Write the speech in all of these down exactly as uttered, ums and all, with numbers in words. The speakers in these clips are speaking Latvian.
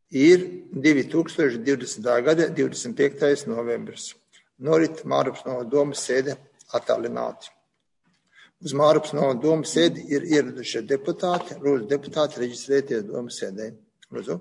ir divi tūkstoši divdesmitā gada divdesmit piektais novembris. Norit Mārupas novada domas sēde attālināti. Uz Mārupas novada domas sēdi ir ieradušie deputāti. Lūdzu, deputāti, reģistrēties domas sēdē. Lūdzu.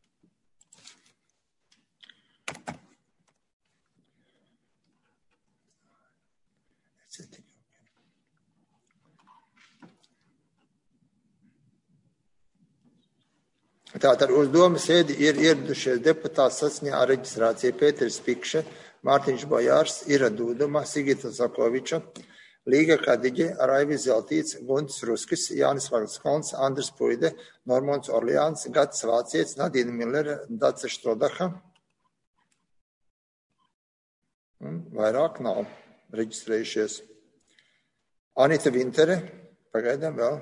Tātad uz domas sēdi ir ieradušies deputāti saskaņā ar reģistrāciju Pēteris Pikše, Mārtiņš Bojārs, Ira Dūduma, Sigita Zakoviča, Līga Kadiģe, Raivis Zeltīts, Guntis Ruskis, Jānis Varskolns, Andris Puide, Normons Orleāns, Gatis Vācietis, Nadīna Millere, Dace Štrodaha. Un vairāk nav reģistrējušies. Anita Vintere, pagaidām vēl.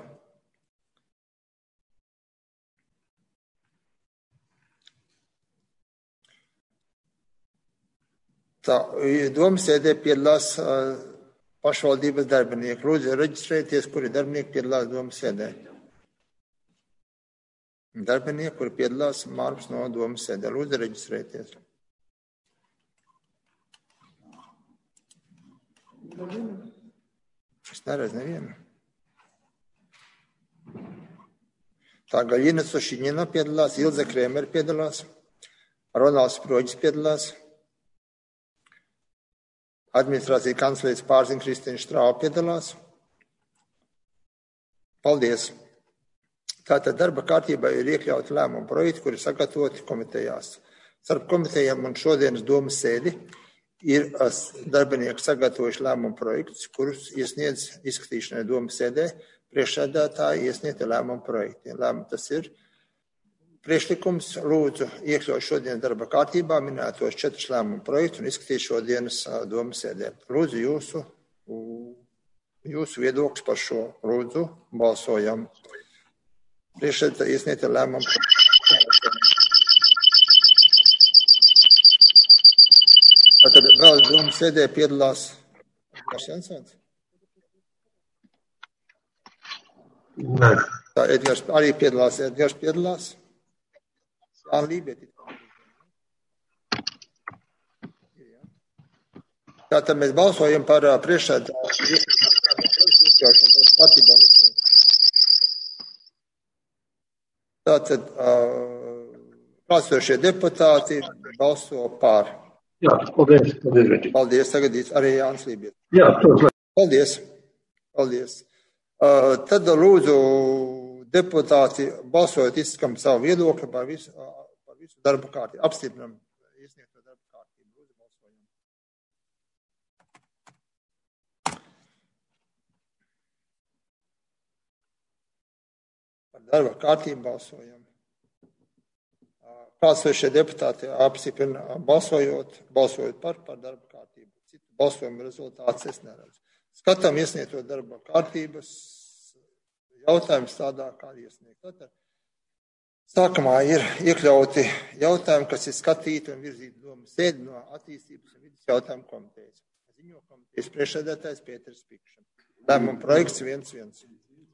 Tā, domas sēdē piedalās uh, pašvaldības darbinieki. Lūdzu, reģistrēties, kuri darbinieki piedalās domas sēdē. Darbinieki, kuri piedalās Mārupas novada domas sēdē. Lūdzu, reģistrēties. Es neredzu nevienu. Tā Gaļina Sošiņina piedalās, Ilze Krēmer piedalās, Ronalds Proģis piedalās, administrācija kanclējas pārziņa Kristīna Štrāva piedalās. Paldies! Tātad darba kārtībā ir iekļauti lēmumu projekti, kuri sagatavoti komitejās. Starp komitejām un šodienas domas sēdi ir darbinieki sagatavojuši lēmumu projektus, kurus iesniedz izskatīšanai domas sēdē priekšsēdētāji iesniegti lēmumu projekti. Lēmumu tas ir priekšlikums lūdzu iekļaut šodienas darba kārtībā minētos četrus lēmumu projektus un izskatīt šodienas domas sēdē. Lūdzu jūsu, jūsu viedoklis par šo. Lūdzu, balsojam. Priekšsēdētāji iesniegti lēmumu projektu. Tātad vēl domas sēdē piedalās Edgars Jansons? Nē. Tā Edgars arī piedalās, Edgars piedalās. Jā, Lībeti. Tātad mēs balsojam par priekšsēdētāju iekļaušanu kārtībā un izslēgšanu. Tātad klātesošie deputāti balso par. Jā, paldies. Paldies, paldies tagadīs arī Jānis Lībietis. Jā, tos. Paldies. Paldies. Uh, tad lūdzu deputāti balsojot izskam savu viedokli par visu, par visu darba kārtību. Apstiprinam iesniegto darba kārtību. Lūdzu balsojam. Par darba kārtību balsojam. Klātesošie deputāti apstiprina balsojot, balsojot par, par darba kārtību. Citu balsojumu rezultātus es neredzu. Skatām iesniegto darba kārtības jautājums tādā, kā iesniegt. Sākumā ir iekļauti jautājumi, kas ir skatīti un virzīti domas sēdi no attīstības un vidas jautājumu komitejas. Ziņo komitejas priekšsēdētājs Pēteris Pikšs. Lēmuma projekts viens viens.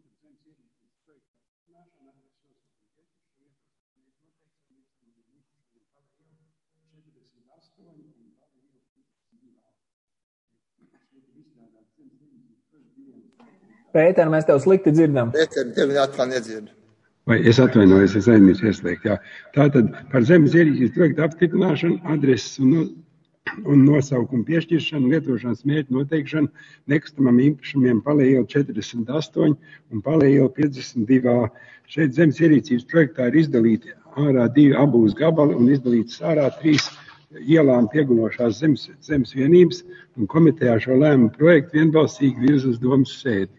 Pēter, mēs tev slikti dzirdam. Pēter, tevi atkal nedzird. Vai es atvainojos, es aizmirsu ieslēgt, jā. Tātad par zemes ierīces projektu apstiprināšanu, adreses un, no, un nosaukumu piešķiršanu, lietošanas mērķu noteikšanu nekustamam īpašumiem Palējiela četrdesmit astoņi un Palējiela piecdesmit divi A. Šeit zemes ierīcības projektā ir izdalīti ārā divi abūs gabali un izdalītas ārā trīs ielām piegulošās zemes, zemes vienības, un komitejā šo lēmumu projektu vienbalsīgi virza uz domas sēdi.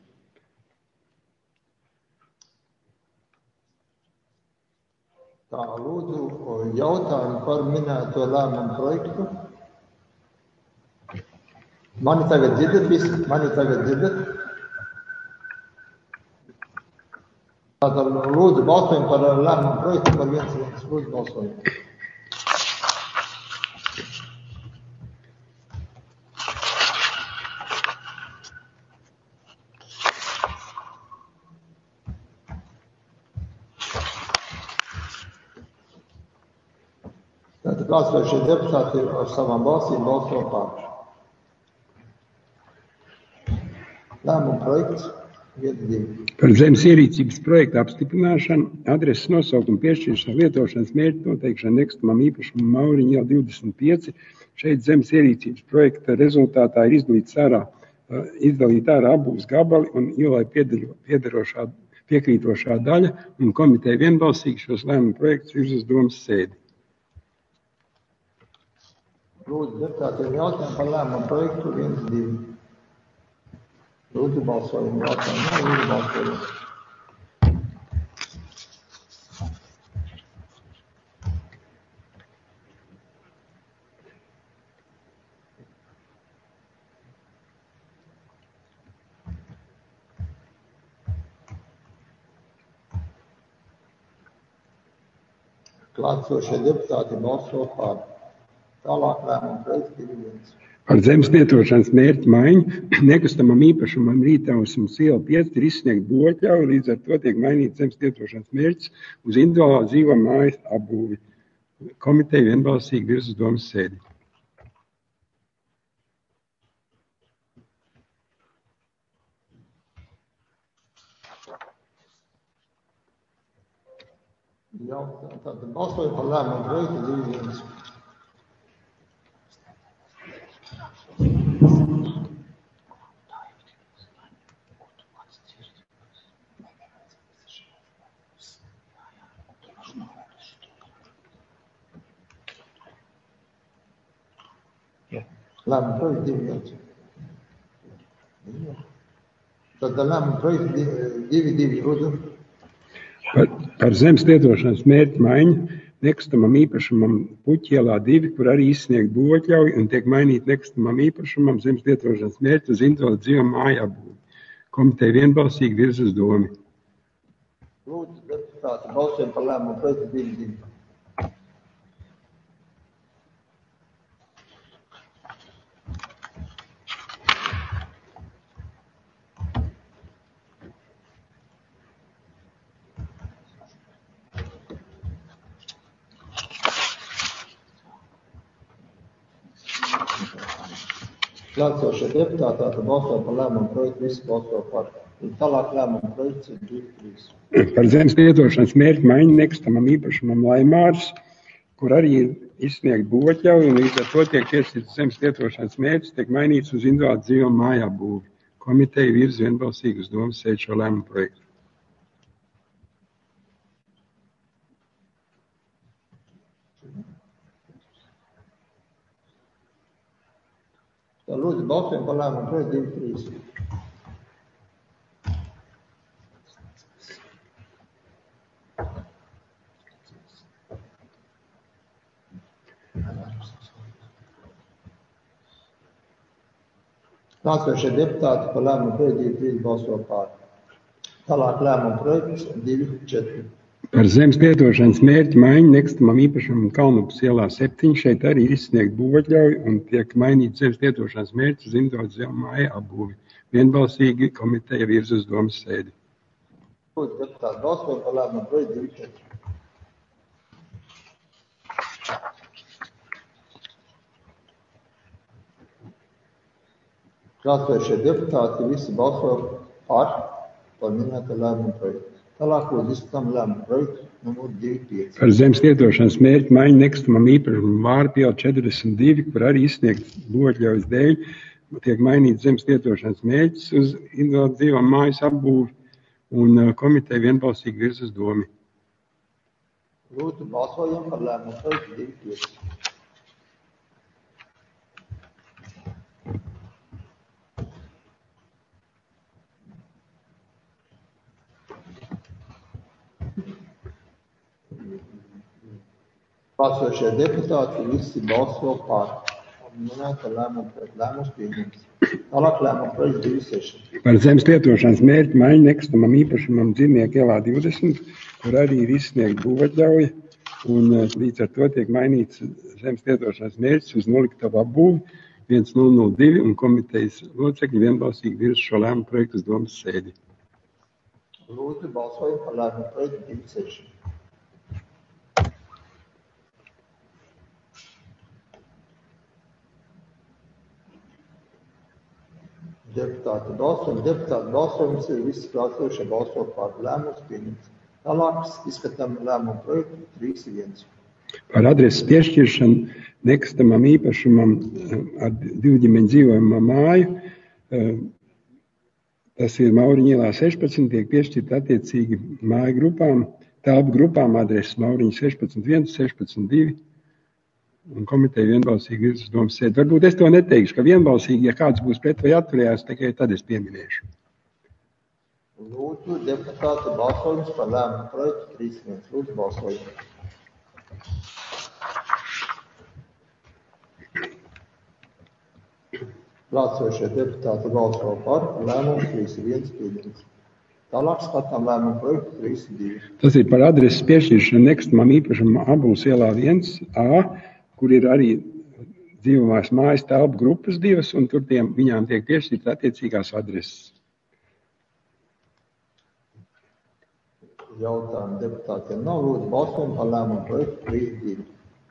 Tā, lūdzu, jautājumu par minēto lēmumu projektu. Mani tagad dzirdat visi? Mani tagad dzirdat? Tātad, lūdzu, balsojam par lēmumu projektu par viens viens. Lūdzu, balsojam. Tad klātsošie deputāti ar savām balsīm balso par. Lēmuma projekts viens divi. Par zemes ierīcības projektu apstiprināšanu, adreses nosaukumu piešķiršanu, lietošanas mērķu noteikšanu nekustamam īpašumam Mauriņa iela divdesmit pieci. Šeit zemes ierīcības projekta rezultātā ir izdalīts ārā, izdalīt ārā abūs gabali un ielai piederošā, piekrītošā daļa, un komiteja vienbalsīgi šos lēmuma projektus virz uz domas sēdi. Lūdzu, deputātiem jautājumu par lēmumu projektu viens divi. Lūdzu, balsojumu jautājumu. Jā, lūdzu, balsojumu. Klātsošie deputāti balso par. Tālāk lēmumu projekts divi viens. Par zemes lietošanas mērķu maiņu nekustamam īpašumam Rītausmas iela pieci ir izsniegt būvotļauja, līdz ar to tiek mainīts zemes lietošanas mērķis uz individuālā dzīvo mājas apbūvi. Komiteja vienbalsīgi virz uz domas sēdi. Jā, tātad balsojam par lēmumu projektu divi viens. Lēmumu projektu divi viens. Tad lēmumu projektu divi divi. Lūdzu. Par, par zemes lietošanas mērķu maiņu nekustamam īpašumam Puķielā divi, kur arī izsniegt būvotļauju un tiek mainīt nekustamam īpašumam zemes lietošanas mērķi uz individuālu dzīvo māju apbūvi. Komiteja vienbalsīgi virz uz domu. Lūdzu, deputāti, balsojam par lēmumu projektu divi divi. Klātsošie deputāti tātad balso par lēmumu projektu, visi balso par. Un tālāk lēmumu projekts ir divi trīs. Par zemes lietošanas mērķu maiņu nekustamam īpašumam Laimārs, kur arī ir izsniegt būvotļauju, un līdz ar to tiek piešķirts zemes lietošanas mērķis, tiek mainīts uz individuālu dzīvo māju apbūvi. Komiteja virz vienbalsīgi uz domas sēdi šo lēmumu projektu. Tā lūdzu, balsojam par lēmumu projektu divi trīs. Klātsošie deputāti par lēmumu projektu divi trīs balso par. Tālāk lēmumu projekts divi četri. Par zemes lietošanas mērķu maiņu nekustamam īpašumam Kalnupas ielā septiņi. Šeit arī ir izsniegt būvotļauju un tiek mainīts zemes lietošanas mērķis uz individuālu dzīvo māju apbūvi. Vienbalsīgi komiteja virz uz domas sēdi. Lūdzu, deputāti, balsojam par lēmumu projektu divi četri. Klātsošie deputāti visi balso par, par minēto lēmumu projektu. Tālāk lūdzu izskatām lēmumu projektu numur divi pieci. Par zemes lietošanas mērķu maiņu nekustamam īpašumam Vārpa iela četrdesmit divi, kur arī izsniegts būvotļaujas dēļ, tiek mainīts zemes lietošanas mērķis uz individuālu dzīvo mājas apbūvi, un komiteja vienbalsīgi virz uz domu. Lūdzu, balsojam par lēmumu projektu divi pieci. Klātsošie deputāti visi balso par. Minēta lēmumu projektu lēmums pieņems. Tālāk lēmumu projekts divi seši. Par zemes lietošanas mērķu maiņu nekustamam īpašumam Dzīvnieku ielā divdesmit, kur arī ir izsniegt būvotļauja, un līdz ar to tiek mainīts zemes lietošanas mērķis uz noliktavu apbūvi viens nulle nulle divi, un komitejas locekļi vienbalsīgi virz šo lēmumu projektu uz domas sēdi. Lūdzu, balsojam par lēmumu projektu divi seši. Deputāti balsojumi. Deputāti balsojums ir visi klātesošie balso par lēmumus pieņemts. Tālāk izskatām lēmumu projektu trīs viens. Par adreses piešķiršanu nekustamam īpašumam ar divģimeņu dzīvojamo māju. Tas ir Mauriņa ielā sešpadsmit, tiek piešķirta attiecīgi māju grupām, telpu grupām adreses Mauriņa sešpadsmit viens, sešpadsmit divi. Un komiteja vienbalsīgi ir uz domas sēdi. Varbūt es to neteikšu, ka vienbalsīgi, ja kāds būs pret vai atturējās, tikai tad es pieminēšu. Lūdzu, deputātu balsojums par lēmumu projektu trīs viens. Lūdzu, balsojumu. Klātsošie deputāti balso par lēmumu trīs viens pieņemts. Tālāk skatām lēmumu projektu trīs divi. Tas ir par adreses piešķiršanu nekustamam īpašumam Abuls ielā viens A, kur ir arī dzīvomās mājas telpu grupas divas, un tur tiem, viņām tiek piešķirta attiecīgās adreses. Jautājumu deputātiem nav. Lūdzu, balsojumu par lēmumu projektu trīs divi.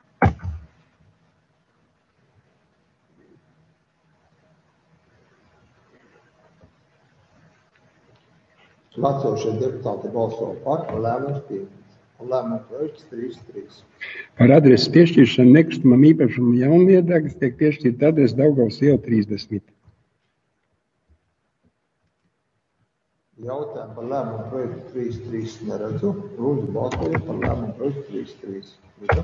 Klātsošie deputāti balso par lēmumu pieņemts. Lēmumu projekts trīs trīs. Par adreses piešķiršanu nekustamam īpašumam Jaunliedagas tiek piešķirta adrese Daugavas iela trīsdesmit. Jautājumu par lēmumu projektu trīs trīs neredzu. Lūdzu, balsojumu par lēmumu projektu trīs trīs. Lūdzu.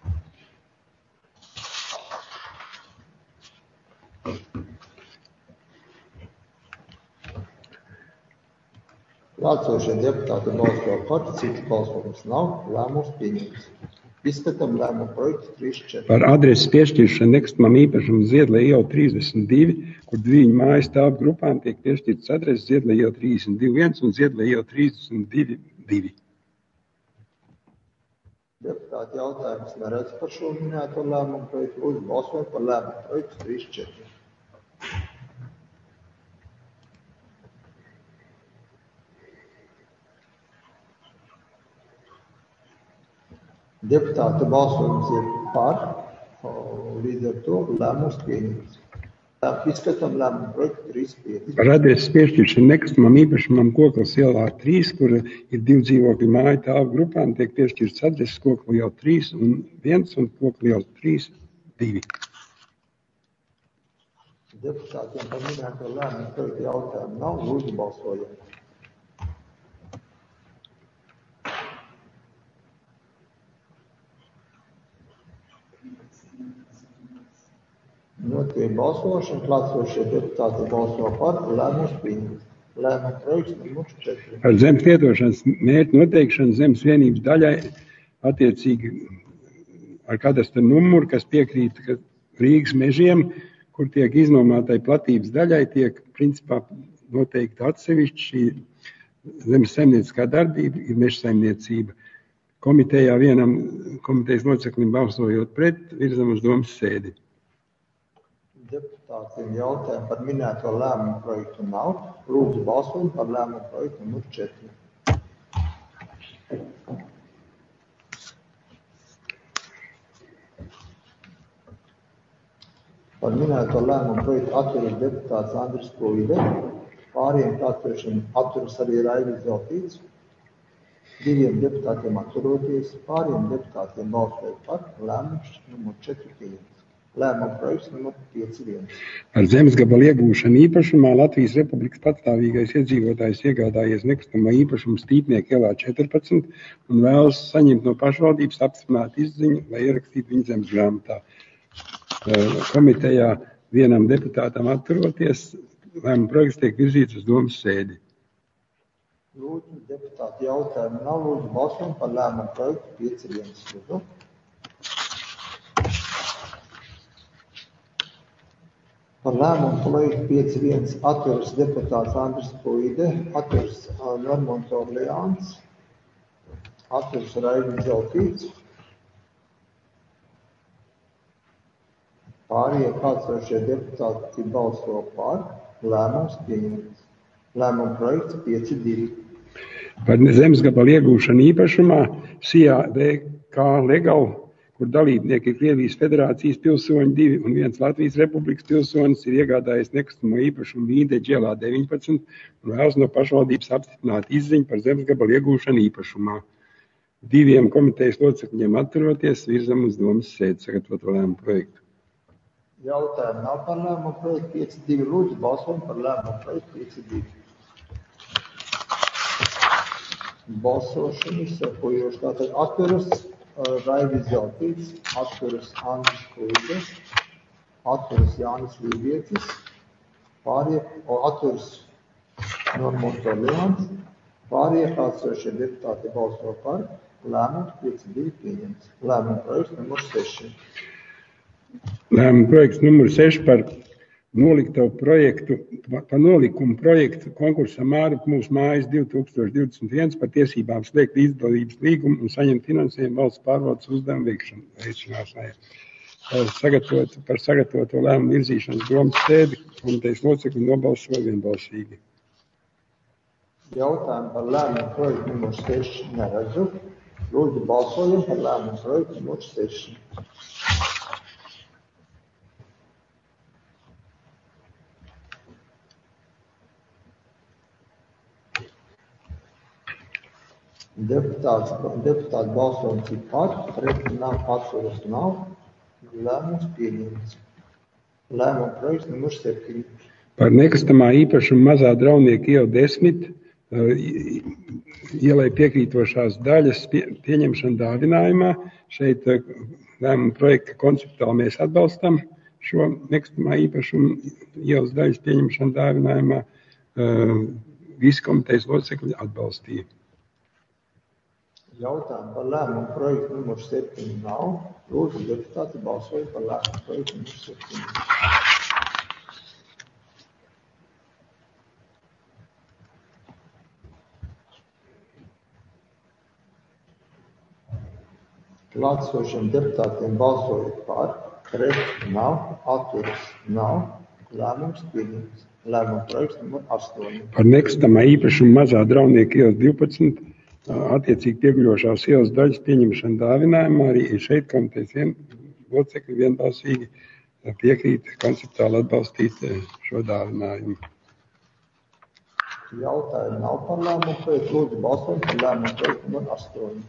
Klātsošie deputāti balso par, cits balsojums nav, lēmums pieņemts. Izskatām lēmumu projektu trīs četri. Par adreses piešķiršanu nekustamam īpašumam Ziedlē iela trīsdesmit divi, kur diviņu mājas telpu grupām tiek piešķirtas adreses Ziedlē iela trīsdesmit divi viens un Ziedlē iela trīsdesmit divi divi. Deputāti jautājums neredz par šo minēto lēmumu projektu. Lūdzu, balsojam par lēmumu projektu trīs četri. Deputātu balsojums ir par, līdz ar to lēmums pieņemts. Izskatām lēmumu projektu trīs pieci. Par adreses piešķiršanu nekustamam īpašumam Koklas ielā trīs, kur ir divu dzīvokļu māju telpu grupām, tiek piešķirts adreses Kokla iela trīs un viens un Kokla iela trīs divi. Deputātiem par minēto lēmumu projektu jautājumu nav. Lūdzu, balsojam. Notiek balsošana, klātsošie deputāti balso par, lēmums pieņemts. Lēmumu projekts numur četri. Par zemes lietošanas mērķu noteikšanu zemes vienības daļai attiecīgi ar kadastra numuru, kas piekrīt Rīgas mežiem, kur tiek iznomātai platības daļai, tiek principā noteikti atsevišķi šī zemes saimnieciskā darbība, ir meža saimniecība. Komitejā vienam komitejas loceklim balsojot pret, virzam uz domas sēdi. Deputātiem jautājumu par minēto lēmumu projektu nav. Lūdzu, balsojumu par lēmumu projektu numur četri. Par minēto lēmumu projektu atturas deputāts Andris Puide. Pāriem klātsošiem atturas arī Raivis Zeltīts. Diviem deputātiem atturoties. Pāriem deputātiem balsoja par lēmumu numur četri pieņemts. Lēmuma projekts numur pieci viens. Ar zemes gabalu iegūšanu īpašumā Latvijas Republikas patstāvīgais iedzīvotājs iegādājies nekustamo īpašumu Stīpnieku ielā četrpadsmit un vēlas saņemt no pašvaldības apstiprināt izziņu, lai ierakstītu viņa zemes grāmatā. Komitejā vienam deputātam atturoties, lēmuma projekts tiek virzīts uz domas sēdi. Lūdzu, deputāti jautājumu nav. Lūdzu, balsojumu par lēmumu projektu pieci viens. Lūdzu. Par lēmumu projektu pieci viens atturas deputāts Andris Puide, atturas Normonds Orleāns, atturas Raivis Zeltīts. Pārējie klātsošie deputāti balso par, lēmums pieņemts. Lēmuma projekts pieci divi. Par zemes gabalu iegūšanu īpašumā S I A D K Legal, kur dalībnieki ir Krievijas Federācijas pilsoņi divi un viens Latvijas Republikas pilsonis, ir iegādājies nekustamo īpašumu Vīndeģa ielā deviņpadsmit un vēlas no pašvaldības apstiprināt izziņu par zemes gabalu iegūšanu īpašumā. Diviem komitejas locekļiem atturoties, virzam uz domas sēdi sagatavoto lēmumu projektu. Jautājumu nav par lēmumu projektu pieci divi. Lūdzu, balsojam par lēmumu projektu pieci divi. Balsošana sekojoši. Tātad atturas Raivis Zeltīts, atturas Andris Kuļģis, atturas Jānis Līvietis, pārējie, atturas Normons Orleāns, pārējie klātsošie deputāti balso par. Lēmums pieci divi pieņemts. Lēmuma projekts numur seši. Lēmuma projekts numur seši par nolikto projektu, par nolikumu projektu konkursam Mārup mūsu mājas divi tūkstoši divdesmit viens par tiesībām slēgt līdzdalības līgumu un saņemt finansējumu valsts pārvaldes uzdevumu veikšanai. Sagatavot, par sagatavoto lēmumu virzīšanas domas sēdi komitejas locekļi nobalsoja vienbalsīgi. Jautājumu par lēmumu projektu numur seši neredzu. Lūdzu, balsojam par lēmumu projektu numur seši. Deputāts, deputāts balsojums ir par, pret nav, atturas nav. Lēmums pieņemts. Lēmuma projekts numur septiņi. Par nekustamā īpašuma mazā Draunieka iela desmit ielai piekrītošās daļas pie, pieņemšana dāvinājumā. Šeit lēmuma projekta konceptuāli mēs atbalstam šo nekustamā īpašuma ielas daļas pieņemšanu dāvinājumā. Visi komitejas locekļi atbalstīja. Jautājumu par lēmumu projektu numur septiņi nav. Lūdzu, deputāti balsoja par lēmumu projektu numur septiņi. Klātsošiem deputātiem balsojot par, pret nav, atturas nav. Lēmums pieņemts. Lēmuma projekts numur astoņi. Par nekustamā īpašuma mazā Draunieka iela divpadsmit attiecīgi pieguļošās ielas daļas pieņemšana dāvinājumā. Arī šeit komitejas vien, locekļi vienbalsīgi piekrīt konceptuāli atbalstīt šo dāvinājumu. Jautājumu nav par lēmumu projektu. Lūdzu, balsojam par lēmumu projektu numur astoņi.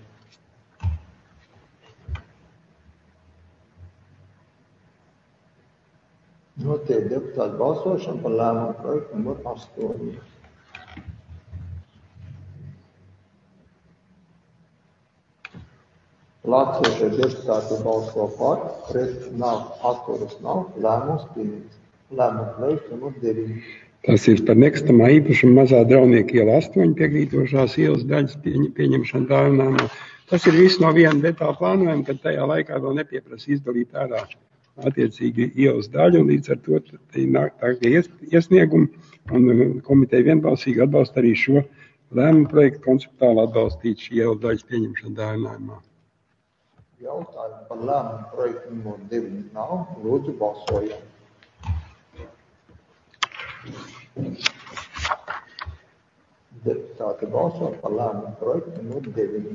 Notiek deputātu balsošana par lēmumu projektu numur astoņi. Klātsošie deputāti balso par, pret nav, atturas nav. Lēmums pieņemts. Lēmuma projekts numur deviņi. Tas ir par nekustamā īpašuma mazā Draunieka iela astoņi piekrītošās ielas daļas pieņemšana dāvinājumā. Tas ir viss no viena detāla plānojuma, kad tajā laikā vēl nepieprasa izdalīt ārā attiecīgi ielas daļu, un līdz ar to nāk tā iesniegumi, un komiteja vienbalsīgi atbalsta arī šo lēmumu projektu konceptuāli atbalstīt šī ielas daļas pieņemšana dāvinājumā. Jautājumu par lēmumu projektu numur deviņi nav. Lūdzu, balsojam. Deputāti balso par lēmumu projektu numur deviņi.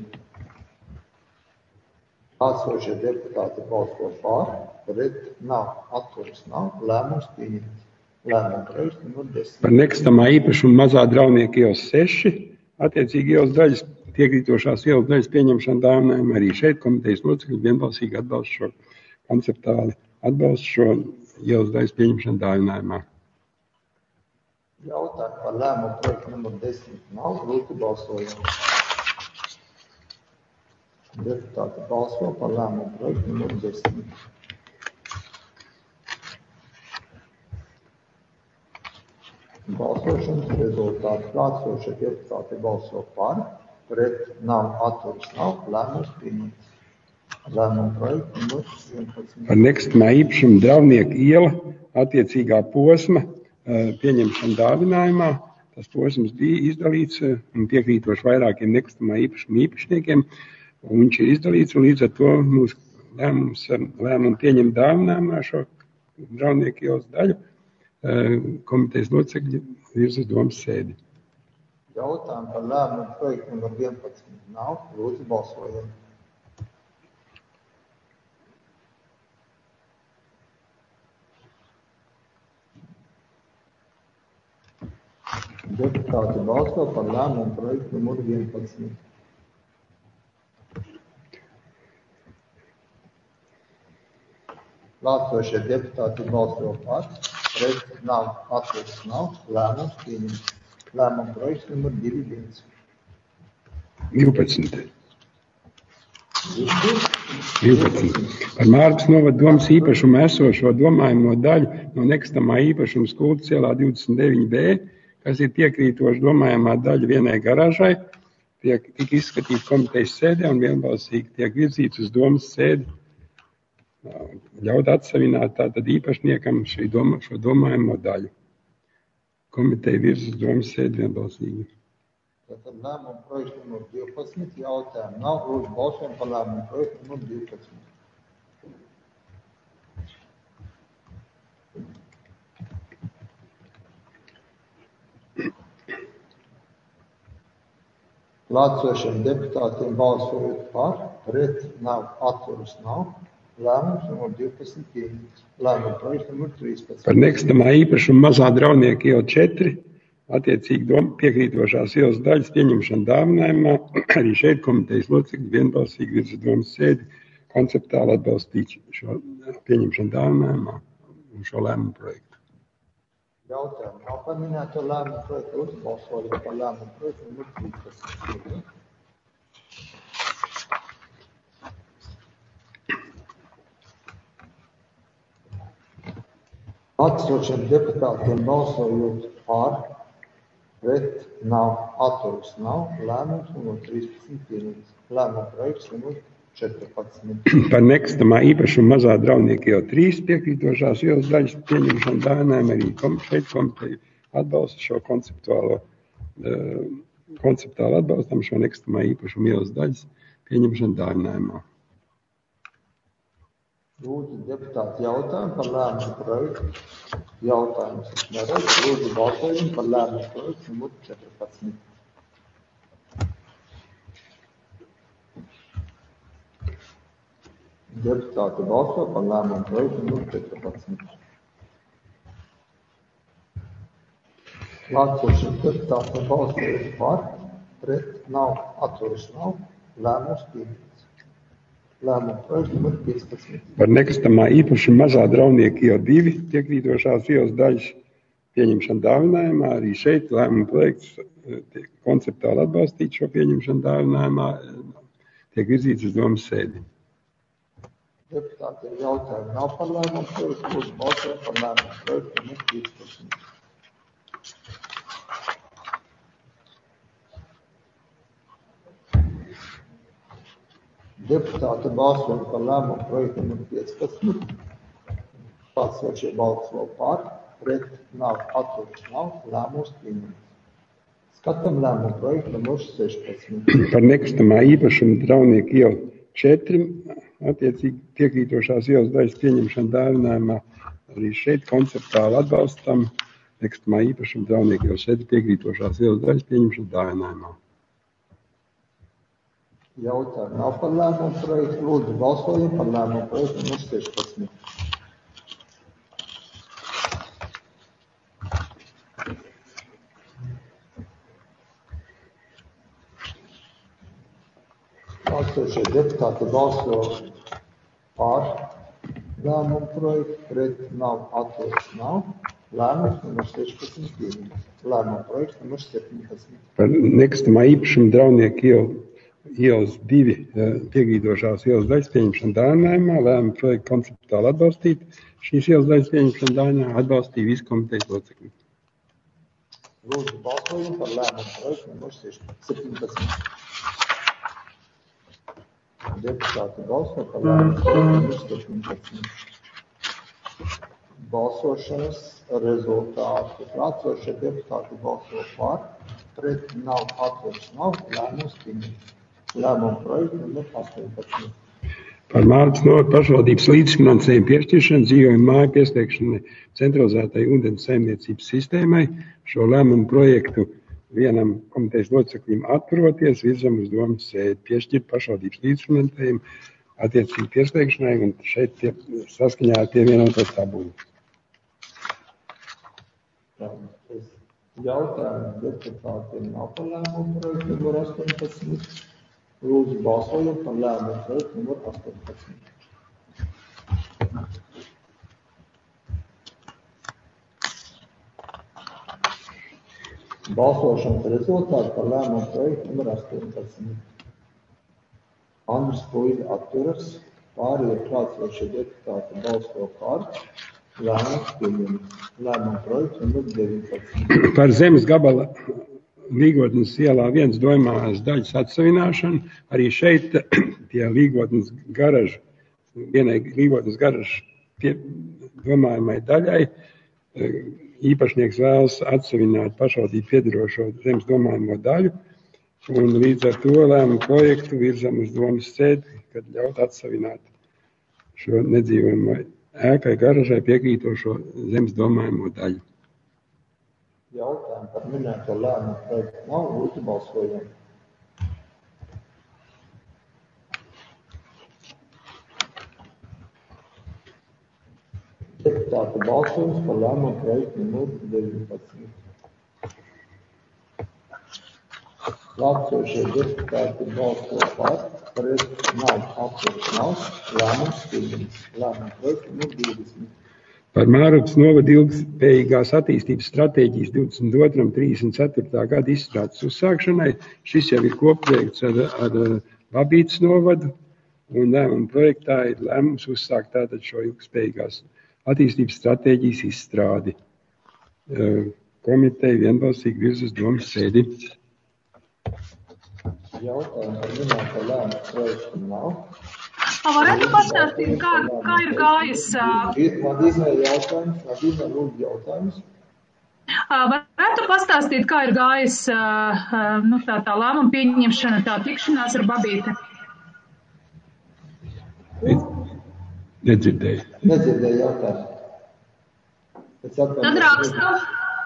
Klātsošie deputāti balso par, pret nav, atturas nav. Lēmums pieņemts. Lēmuma projekts numur desmit. Par nekustamā īpašuma mazā Draunieka iela seši attiecīgi ielas daļas piekrītošās ielas daļas pieņemšana dāvinājumu. Arī šeit komitejas locekļi vienbalsīgi atbalsta šo konceptuāli atbalsta šo ielas daļas pieņemšanu dāvinājumā. Jautājumu par lēmumu projektu numur desmit nav. Lūdzu, balsojam. Deputāti balso par lēmumu projektu numur desmit. Balsošanas rezultāti. Klātsošie deputāti balso par, pret nav, atturas nav. Lēmums pieņemts. Lēmuma projekts numur vienpadsmit. Par nekustamā īpašuma Draunieka iela attiecīgā posma pieņemšana dāvinājumā. Tas posms bija izdalīts un piekrītoši vairākiem nekustamā īpašuma īpašniekiem. Un viņš ir izdalīts, un līdz ar to mūsu lēmums, lēmumu pieņem dāvinājumā šo Draunieka ielas daļu. Komitejas locekļi virz uz domas sēdi. Jautājumu par lēmumu projektu numur vienpadsmit nav. Lūdzu, balsojam. Deputāti balso par lēmumu projektu numur vienpadsmit. Klātsošie deputāti balso par, pret nav, atturas nav, lēmums pieņemts. Lēmuma projekts numur divpadsmit. divpadsmit. divpadsmit. Par Mārgas novada domas īpašumu esošo domājamo daļu no nekustamā īpašuma Skultas ielā divdesmit deviņi B, kas ir piekrītoša domājamā daļa vienai garāžai, tiek tik izskatīta komitejas sēdē un vienbalsīgi tiek virzīts uz domas sēdi. Ļaut atsavināt tātad īpašniekam šī doma, šo domājamo daļu. Komiteja virz uz domas sēdi vienbalsīgi. Tātad lēmuma projekts numur divpadsmit, jautājumu nav, lūdzu balsojam par lēmuma projektu numur divpadsmit. Klātsošiem deputātiem balsojot par, pret nav, atturas nav, lēmums numur divpadsmit pieņemts. Lēmuma projekts numur trīspadsmit. Par nekustamā īpašuma mazā Draunieka iela četri, attiecīgi doma piekrītošās ielas daļas pieņemšana dāvinājumā, arī šeit komitejas locekļi vienbalsīgi virza domas sēdi konceptuāli atbalstīt šo pieņemšanu dāvinājumā un šo lēmumu projektu. Jautājumu nav par minēto lēmumu projektu, lūdzu balsojam par lēmumu projektu numur trīspadsmit. Atsošiem deputātiem balsojot par, pret nav, atturas nav, lēmums numur trīspadsmit pieņemts. Lēmuma projekts numur četrpadsmit. Par nekustamā īpašuma mazā Draunieka iela trīs piekrītošās ielas daļas pieņemšanu dāvinājumu arī kom, šeit komiteja atbalsta šo konceptuālo, uh, konceptuāli atbalstam šo nekustamā īpašuma ielas daļas pieņemšanu dāvinājumā. Lūdzu, deputāti jautājumu par lēmumu projektu. Jautājumus es neredzu. Lūdzu, balsojumu par lēmumu projektu numur četrpadsmit. Deputāti balso par lēmumu projektu numur četrpadsmit. Klātsošiem deputātiem balsojot par, pret nav, atturas nav, lēmums pieņemts. Lēmuma projekts numur piecpadsmit. Par nekustamā īpašuma mazā Draunieka iela divi piekrītošās ielas daļas pieņemšanu dāvinājumā, arī šeit lēmuma projekts tiek konceptuāli atbalstīt šo pieņemšanu dāvinājumā, tiek virzīts uz domas sēdi. Deputātiem jautājumu nav par lēmumu projektu, lūdzu balsojam par lēmumu projektu numur piecpadsmit. Deputāti balsoja par lēmumu projektu numur piecpadsmit. Klātsošie balso par, pret nav, atturas nav, lēmums pieņemts. Skatām lēmumu projektu numur sešpadsmit. Par nekustamā īpašuma Draunieka iela četri, attiecīgi piekrītošās ielas daļas pieņemšanu dāvinājumā, arī šeit konceptuāli atbalstam nekustamā īpašuma Draunieka iela četri piekrītošās ielas daļas pieņemšanu dāvinājumā. Jautājumu nav par lēmumu projektu. Lūdzu, balsojam par lēmumu projektu numur sešpadsmit. Klātsošie deputāti balso par lēmumu projektu, pret nav, atturas nav. Lēmums numur sešpadsmit pieņemts. Lēmumu projekts numur septiņpadsmit. Par nekustamā īpašuma Draunieka iela ielas divi piekrītošās ielas daļas pieņemšanu dāvinājumā, lēmumu projektu konceptuāli atbalstīt. Šīs ielas daļas pieņemšanu dāvinājumā atbalstīja visi komitejas locekļi. Lūdzu, balsojam par lēmumu projektu numur septiņpadsmit. Deputāti balso par lēmumu projektu numur septiņpadsmit. Balsošanas rezultāti. Klātsošie deputāti balso par, pret nav, atturas nav, lēmums pieņemts. Lēmuma projekts numur astoņpadsmit. Par Mārgas novada pašvaldības līdzfinansējumu piešķiršanu dzīvojuma māju pieslēgšanai centralizētai ūdens saimniecības sistēmai. Šo lēmumu projektu vienam komitejas loceklim atturoties virzam uz domas sēdi piešķirt pašvaldības līdzfinansējumu attiecīgi pieslēgšanai un šeit tie, saskaņā ar pievienoto tabulu. Jautājums deputātiem nav par lēmumu projektu numur astoņpadsmit. Lūdzu balsojam par lēmumu projektu numur astoņpadsmit. Balsošanas rezultāti par lēmumu projektu numur astoņpadsmit. Andris Puida atturas, pārējie klātsošie deputāti balso par. Lēmums pieņemts. Lēmumu projekts numur deviņpadsmit. Par zemes gabala Līgotnes ielā viens domājās daļas atsavināšanu. Arī šeit tie Līgotnes garažu, vienai Līgotnes garažu domājamai daļai īpašnieks vēlas atsavināt pašvaldību piederošo zemes domājamo daļu. Un līdz ar to lēmumu projektu virzam uz domas sēdi, kad ļaut atsavināt šo nedzīvojamo ēkai garažai piekrītošo zemes domājamo daļu. Jautājumu par minēto lēmumu projektu nav, lūdzu balsojam. Deputātu balsojums par lēmumu projektu numur deviņpadsmit. Klātsošie deputāti balso par, pret nav apturšanās, lēmums pieņemts. Lēmumu projektu numur divdesmit. Par Mārupas novada ilgspējīgās attīstības stratēģijas divdesmit otrā un trīsdesmit ceturtā gada izstrādes uzsākšanai. Šis jau ir kopprojekts ar, ar Babītes novadu, un lēmuma projektā ir lēmums uzsākt tātad šo ilgspējīgās attīstības stratēģijas izstrādi. Komiteja vienbalsīgi virz uz domas sēdi. Jautājumu par minēto lēmumu projektu nav. Varētu pastāstīt, kā, kā ir gājis? Vadībai jautājums, vadībai lūdzu jautājums. Varētu pastāstīt, kā ir gājis nu, tā, tā lēmuma pieņemšana, tā tikšanās ar Babīti? Nedzirdēju. Nedzirdēju jautājumu. Tad rakstu.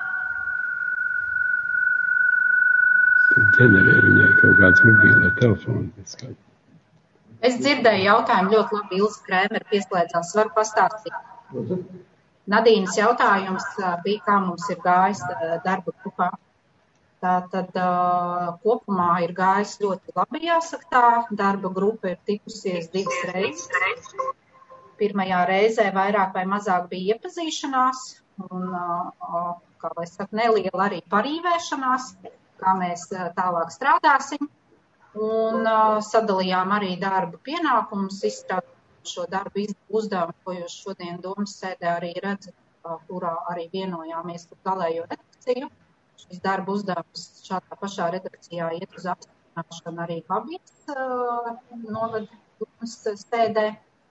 Ģenerē viņai kaut kāds mobīlā telefons. Es dzirdēju jautājumu ļoti labi. Ilza Krēmera pieslēdzās. Varu pastāstīt. Nadīnas jautājums bija, kā mums ir gājis darba grupā. Tātad kopumā ir gājis ļoti labi, jāsaka tā. Darba grupa ir tikusies divas reizes. Pirmajā reizē vairāk vai mazāk bija iepazīšanās un, kā lai saka, neliela arī parīvēšanās, kā mēs tālāk strādāsim. Un uh, sadalījām arī darba pienākumus, izstrādājām šo darbu uzdevumu, ko jūs šodien domas sēdē arī redzat, uh, kurā arī vienojāmies par galējo redakciju. Šis darba uzdevums šādā pašā redakcijā iet uz apstiprināšanu arī Babītes uh, novada domas sēdē.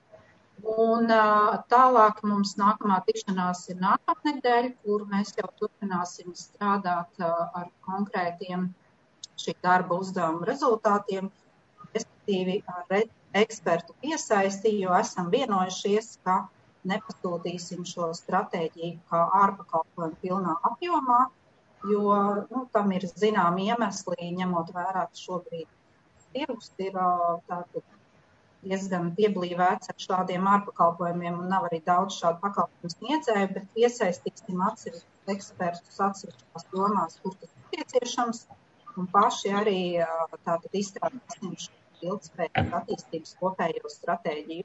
Un uh, tālāk mums nākamā tikšanās ir nākamnedēļ, kur mēs jau turpināsim strādāt uh, ar konkrētiem šī darba uzdevuma rezultātiem, respektīvi ar ekspertu piesaisti, jo esam vienojušies, ka nepasūtīsim šo stratēģiju kā ārpakalpojumu pilnā apjomā, jo nu, tam ir zināmi iemesli, ņemot vērā, ka šobrīd tirgus ir tātad diezgan pieblīvēts ar šādiem ārpakalpojumiem un nav arī daudz šādu pakalpojumu sniedzēju, bet piesaistīsim atsevišķus ekspertus atsevišķās jomās, kur tas nepieciešams. Un paši arī tātad izstrādāsim šo ilgspējīgu attīstības kopējo stratēģiju.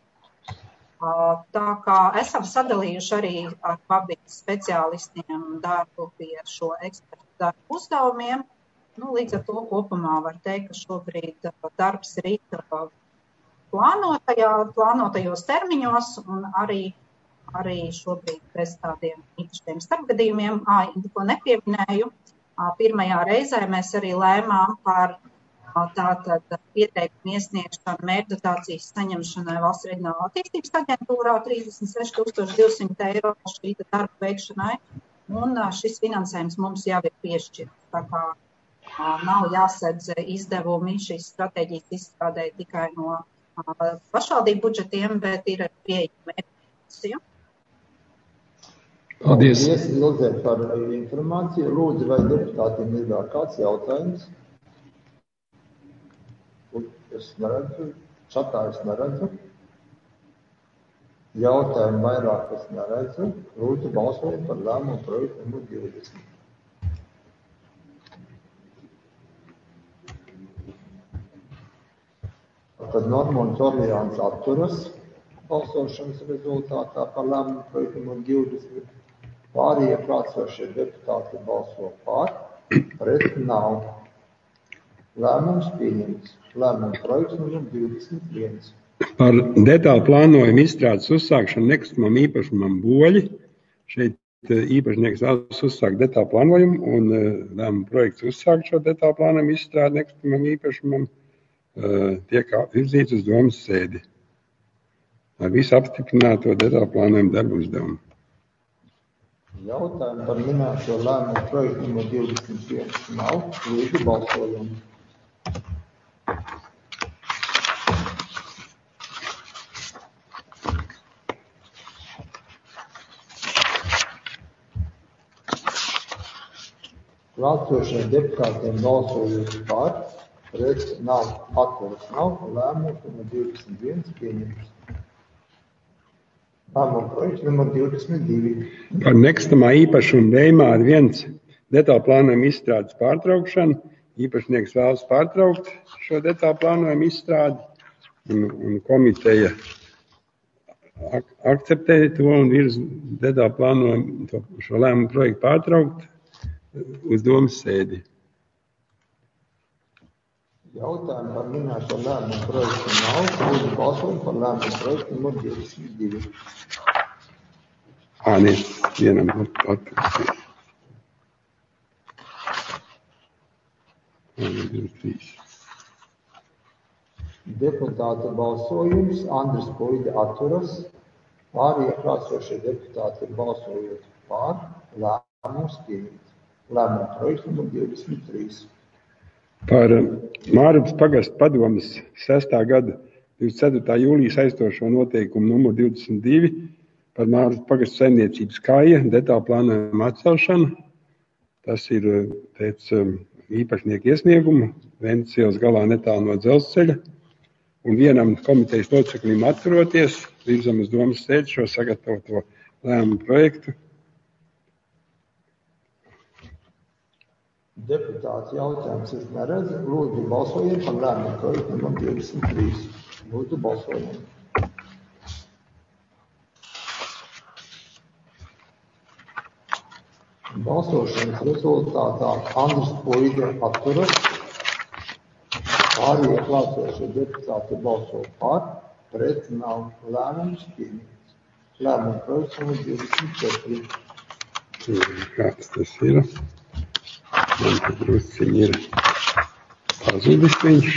Tā kā esam sadalījuši arī ar Babītes speciālistiem darbu pie šo ekspertu darbu uzdevumiem. Nu, līdz ar to kopumā var teikt, ka šobrīd darbs rīt plānotajā, plānotajos termiņos un arī, arī šobrīd bez tādiem īpašiem starpgadījumiem. Ā, ko nepieminēju. Pirmajā reizē mēs arī lēmām par tātad pieteikumu iesniegšanu mērķdotācijas saņemšanai Valsts reģionālā attīstības aģentūrā trīsdesmit seši tūkstoši divsimt eiro šī darba veikšanai, un šis finansējums mums jau ir piešķirts. Tā kā nav jāsedz izdevumi šīs stratēģijas izstrādē tikai no pašvaldību budžetiem, bet ir pieejama mērķdotācija. Paldies. Paldies, Ilze, par informāciju. Lūdzu, vai deputātiem ir vēl kāds jautājums? Es neredzu, čatā es neredzu. Jautājumu vairāk es neredzu. Lūdzu, balsojam par lēmumu projektu numur divdesmit. Tātad Normons Orleāns atturas balsošanas rezultātā par lēmumu projektu numur divdesmit. Pārējie klātsošie deputāti balso par, pret nav. Lēmums pieņemts. Lēmuma projekts numur divdesmit viens. Par detālu plānojumu izstrādes uzsākšanu nekustamam īpašumam Boļi. Šeit īpašnieks vēlas uzsākt detālu plānojumu un lēmuma projekts uzsākt šo detālu plānojumu izstrādi nekustamam īpašumam tiek virzīts uz domas sēdi. Ar visu apstiprināto detālu plānojumu darbu uzdevumu. Jautājumu par minēto lēmumu projektu numur divdesmit viens nav. Lūdzu balsojumu. Klātsošiem deputātiem balsojot par, pret nav, atturas nav, lēmums numur divdesmit viens pieņemts. Lēmuma projekts numur divdesmit divi. Par nekustamā īpašuma Veimāra viens detālu plānojumu izstrādes pārtraukšanu. Īpašnieks vēlas pārtraukt šo detālu plānojumu izstrādi un, un komiteja ak akceptēja to un virz detālu plānojumu šo lēmumu projektu pārtraukt uz domas sēdi. Jautājumu par minēto lēmumu projektu nav. Lūdzu balsojumu par lēmumu projektu numur divdesmit divi. Ā, ne, vienam atpakaļ. Deputāta balsojums. Andris Puide atturas. Pārējie klātsošie deputāti ir balsojot par. Lēmums pieņemts. Lēmuma projekts numur divdesmit trīs. Par Mārupas pagasta padomes sestā gada divdesmit ceturtā jūlija saistošo noteikumu numur divdesmit divi par Mārupas pagasta saimniecības kāja detālu plānojumu atcelšanu. Tas ir pēc īpašnieku iesniegumu Vencijas galā netālu no dzelzceļa. Un vienam komitejas loceklim atturoties, virzam uz domas sēdi šo sagatavoto lēmumu projektu. Deputāts jautājums es neredzu. Lūdzu balsojiet par lēmumu projektu numur divdesmit trīs. Lūdzu balsojiet. Balsošanas rezultātā Andris Puide atturas. Pārējie klātsošie deputāti balso par, pret nav, lēmums pieņemts. Lēmuma projekts numur divdesmit četri. Kāds tas ir? Man tad drusciņi ir pazudis viņš.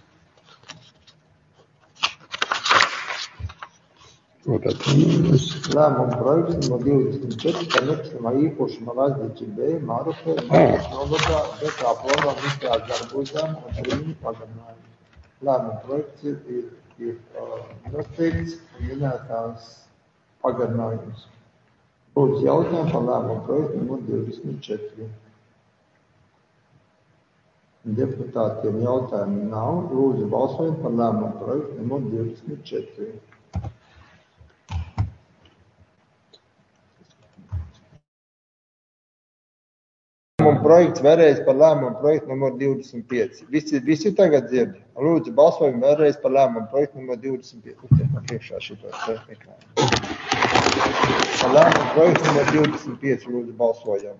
Ko tā tāmēs? Lēmuma projekts numur divdesmit četri par nekustamā īpašuma Lazdiķi B. Marupē, Marupes novadā, detālu plānojumu izstrādes darbu uzdevumu un termiņu pagarinājumu. Lēmuma projekts ir, ir, ir uh, noteikts un minētās pagarinājums. Lūdzu jautājumu par lēmuma projektu numur divdesmit četri. Deputātiem jautājumu nav. Lūdzu balsojumu par lēmumu projektu numur divdesmit četri. Lēmumu projekts vēlreiz par lēmumu projektu numur divdesmit pieci. Visi, visi tagad dzird. Lūdzu balsojumu vēlreiz par lēmumu projektu numur divdesmit pieci. Uztiek man priekšā šito ekrānu. Par lēmumu projektu numur divdesmit pieci lūdzu balsojumu.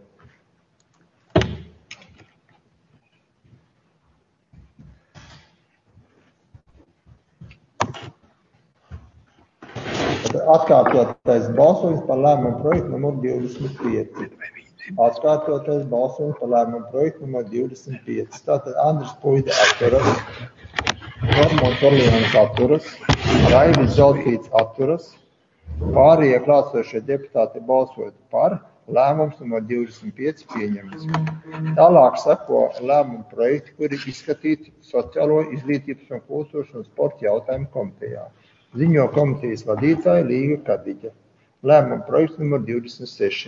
Atkārtotais balsojums par lēmumu projektu numur divdesmit pieci. Atkārtotais balsojums par lēmumu projektu numur divdesmit pieci. Tātad Andris Puide atturas, Normons Orleāns atturas, Raivis Zeltīts atturas, pārējie klātsošie deputāti balsojot par, lēmums numur divdesmit pieci pieņemts. Tālāk seko lēmumu projekti, kuri izskatīti Sociālo izglītības un kultūras un sporta jautājumu komitejā. Ziņo komitejas vadītāja Līga Kadiģa. Lēmuma projekts numur divdesmit seši.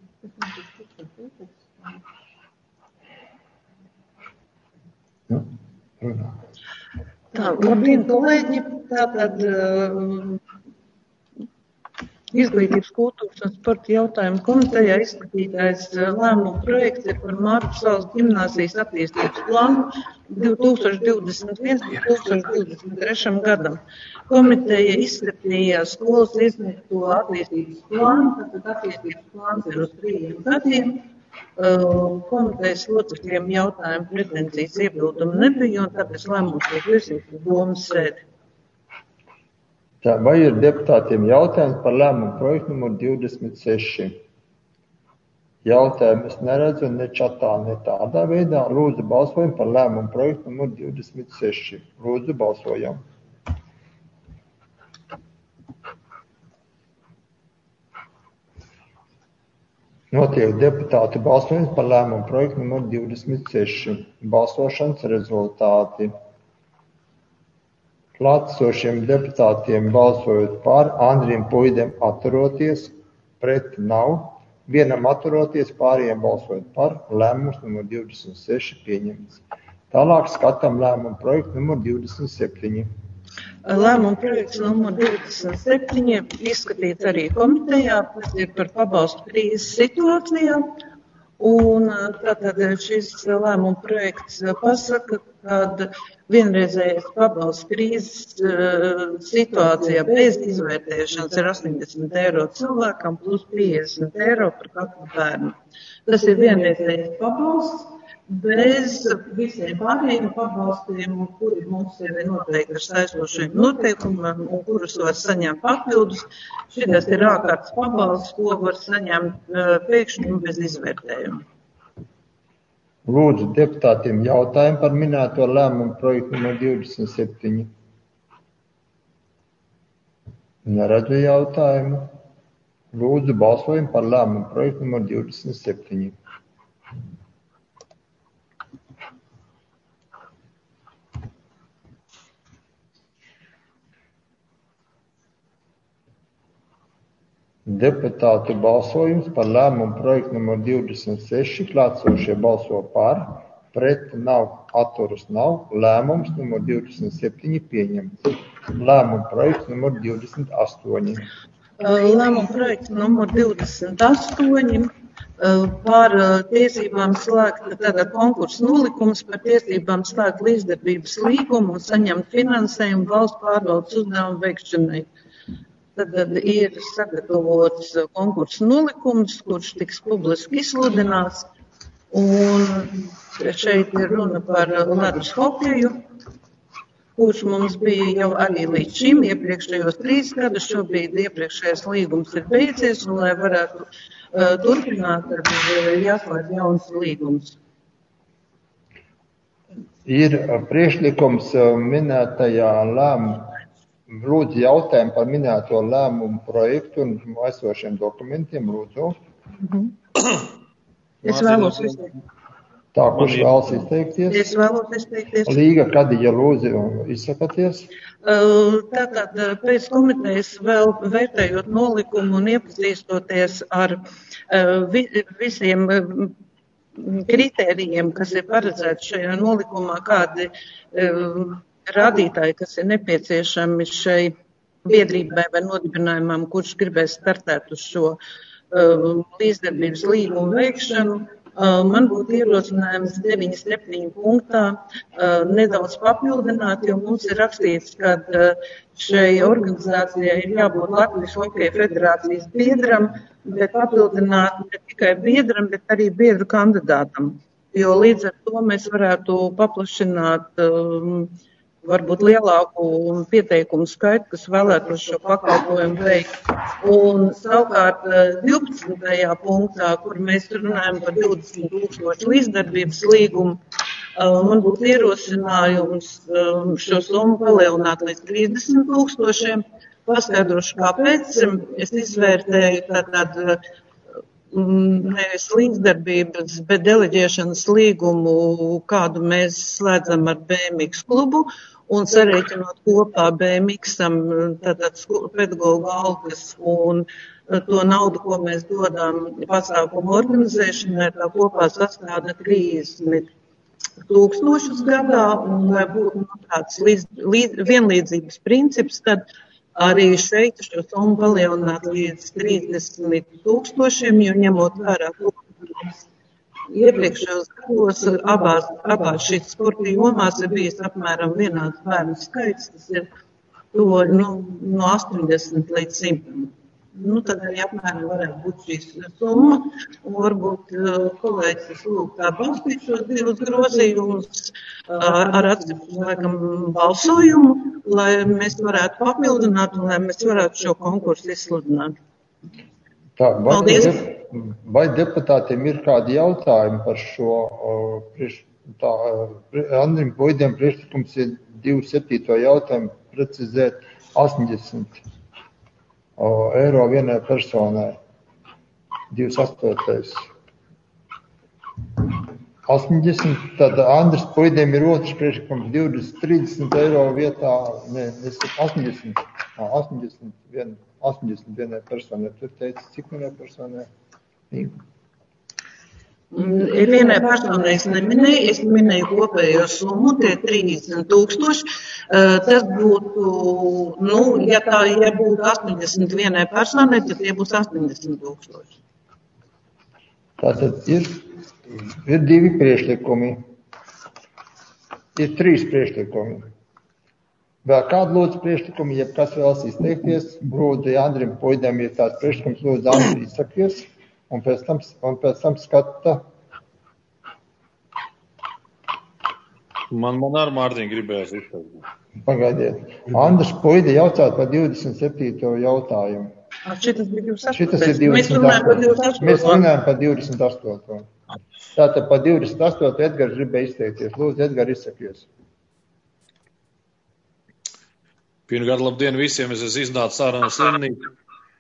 Nu, runā. Tā, labdien, kolēģi. Tātad uh, Izglītības, kultūras un sporta jautājumu komitejā izskatītais uh, lēmuma projekts ir par Mārupas valsts ģimnāzijas attīstības plānu divi tūkstoši divdesmit viens līdz divi tūkstoši divdesmit trešajam gadam. Komiteja izskatīja skolas iesniegto attīstības plānu, tātad attīstības plāns ir uz trījiem gadiem. Komitejas locekļiem jautājumu pretenzijas iebildumu nebija, un tāpēc lēmums tiek virzīts uz domas sēdi. Tā, vai ir deputātiem jautājums par lēmumu projektu numur divdesmit seši? Jautājumu es neredzu ne čatā, ne tādā veidā. Lūdzu balsojam par lēmumu projektu numur divdesmit seši. Lūdzu balsojam. Notiek deputātu balsojums par lēmumu projektu numur divdesmit seši. Balsošanas rezultāti. Klātesošiem deputātiem balsojot par, Andrim Puidem atturoties, pret nav, vienam atturoties, pārējiem balsojot par, lēmums numur divdesmit seši pieņemts. Tālāk skatām lēmumu projektu numur divdesmit septiņi. Lēmumu projekts numur divdesmit septiņi izskatīts arī komitejā, tas ir par pabalstu krīzes situācijā. Un tātad šis lēmuma projekts pasaka, ka vienreizējais pabalsts krīzes situācijā bez izvērtēšanas ir astoņdesmit eiro cilvēkam plus piecdesmit eiro par katru bērnu. Tas ir vienreizējais pabalsts bez visiem pārējiem pabalstiem, kuri mums ir noteikti ar saistošiem noteikumiem un kurus var saņemt papildus. Šitas ir ārkārtas pabalsts, ko var saņemt pēkšņi un bez izvērtējuma. Lūdzu deputātiem jautājumu par minēto lēmumu projektu numur divdesmit septiņi. Neredzu jautājumu. Lūdzu balsojam par lēmumu projektu numur divdesmit septiņi. Deputātu balsojums par lēmumu projektu numur divdesmit seši, klātesošie balso par, pret nav, atturas nav, lēmums numur divdesmit septiņi pieņemts. Lēmumu projekts numur divdesmit astoņi. Lēmumu projekts numur divdesmit astoņi par tiesībām slēgt, tātad konkursu nolikums par tiesībām slēgt līdzdarbības līgumu un saņemt finansējumu valsts pārvaldes uzdevumu veikšanai. Tad ir sagatavots konkursu nolikums, kurš tiks publiski izsludināts, un šeit ir runa par ledus hokeju, kurš mums bija jau arī līdz šim iepriekšējos trīs gadus, šobrīd iepriekšējais līgums ir beidzies, un lai varētu uh, turpināt, tad jāslēdz jauns līgums. Ir priekšlikums minētajā lēmumā. Lūdzu jautājumu par minēto lēmumu projektu un esošiem dokumentiem, lūdzu. Mm-hmm. Es vēlos izteikties. Tā, kurš vēlas izteikties? Es vēlos izteikties. Līga, Kadija, lūdzu, izsakaties. Tātad pēc komitejas vēl vērtējot nolikumu un iepazīstoties ar vi, visiem kritērijiem, kas ir paredzēti šajā nolikumā, kādi rādītāji, kas ir nepieciešami šai biedrībai vai nodibinājumam, kurš gribēs startēt uz šo uh, līdzdarbības līgumu veikšanu. Uh, man būtu ierosinājums deviņi septiņi punktā uh, nedaudz papildināt, jo mums ir rakstīts, ka uh, šai organizācijai ir jābūt Latvijas Hokeja federācijas biedram, bet papildināt ne tikai biedram, bet arī biedru kandidātam. Jo līdz ar to mēs varētu paplašināt um, varbūt lielāku pieteikumu skaitu, kas vēlētos šo pakalpojumu veikt. Un savukārt divpadsmitajā punktā, kur mēs runājam par divdesmit tūkstošu līdzdarbības līgumu, man būtu ierosinājums šo summu palielināt līdz trīsdesmit tūkstošiem. Paskaidrošu, kāpēc. Es izvērtēju tātad nevis līdzdarbības, bet deleģēšanas līgumu, kādu mēs slēdzam ar B M X klubu, un sarēķinot kopā B M X-am tātad pedagogu algas un to naudu, ko mēs dodam pasākumu organizēšanai, tā kopā sastāda trīsdesmit tūkstošus gadā, un lai būtu tāds līdz, līdz, vienlīdzības princips, tad arī šeit šo summu palielināt līdz trīsdesmit tūkstošiem, jo ņemot vērā to, iepriekšējos gados abās, abās šīs sporta jomās ir bijis apmēram vienāds bērnu skaits, tas ir to, nu, no astoņdesmit līdz simtam. Nu, tad arī apmēram varētu būt šīs summa, un varbūt kolēģis lūgt atbalstīt šos divus grozījumus ar, ar atsevišķu laikam balsojumu, lai mēs varētu papildināt un lai mēs varētu šo konkursu izsludināt. Tā, vai, Paldies. De, vai deputātiem ir kādi jautājumi par šo? Prieš, tā, Andrim Puidiem priekšlikums ir divdesmit septīto jautājumu precizēt astoņdesmit eiro vienai personai. divdesmit astotais astoņdesmit, tad Andris Puidiem ir otrs priekšlikums divdesmit trīsdesmit eiro vietā, ne, astoņdesmit, astoņdesmit, vien, astoņdesmit vienai personai. Tu teici, cik vienai personai? Vienai personai es neminēju, es minēju kopējo summu, tie trīsdesmit tūkstoši. Tas būtu, nu, ja tā, ja būtu astoņdesmit vienai personai, tad tie būs astoņdesmit tūkstoši. Tātad ir, ir divi priekšlikumi. Ir trīs priekšlikumi. Vēl kādu lūdzu priekšlikumu, ja kas vēlas izteikties, lūdzu, ja Andrim Puidiem ir tāds priekšlikums, lūdzu, Andri izsakies. Un pēc tam, un pēc tam skata. Man, man ar Mārtiņu gribējās izteikt. Pagaidiet. Andris Puidi jautāt par divdesmit septīto jautājumu. Šitas bija divdesmit astotais. Šitas ir divdesmit astotais. Mēs runājam par divdesmit astoto. Tātad par divdesmit astoto Edgars gribēja izteikties. Lūdzu, Edgars, izsakies. Pirmkārt, labdien visiem, es esmu iznācis ārā no slimnīcas.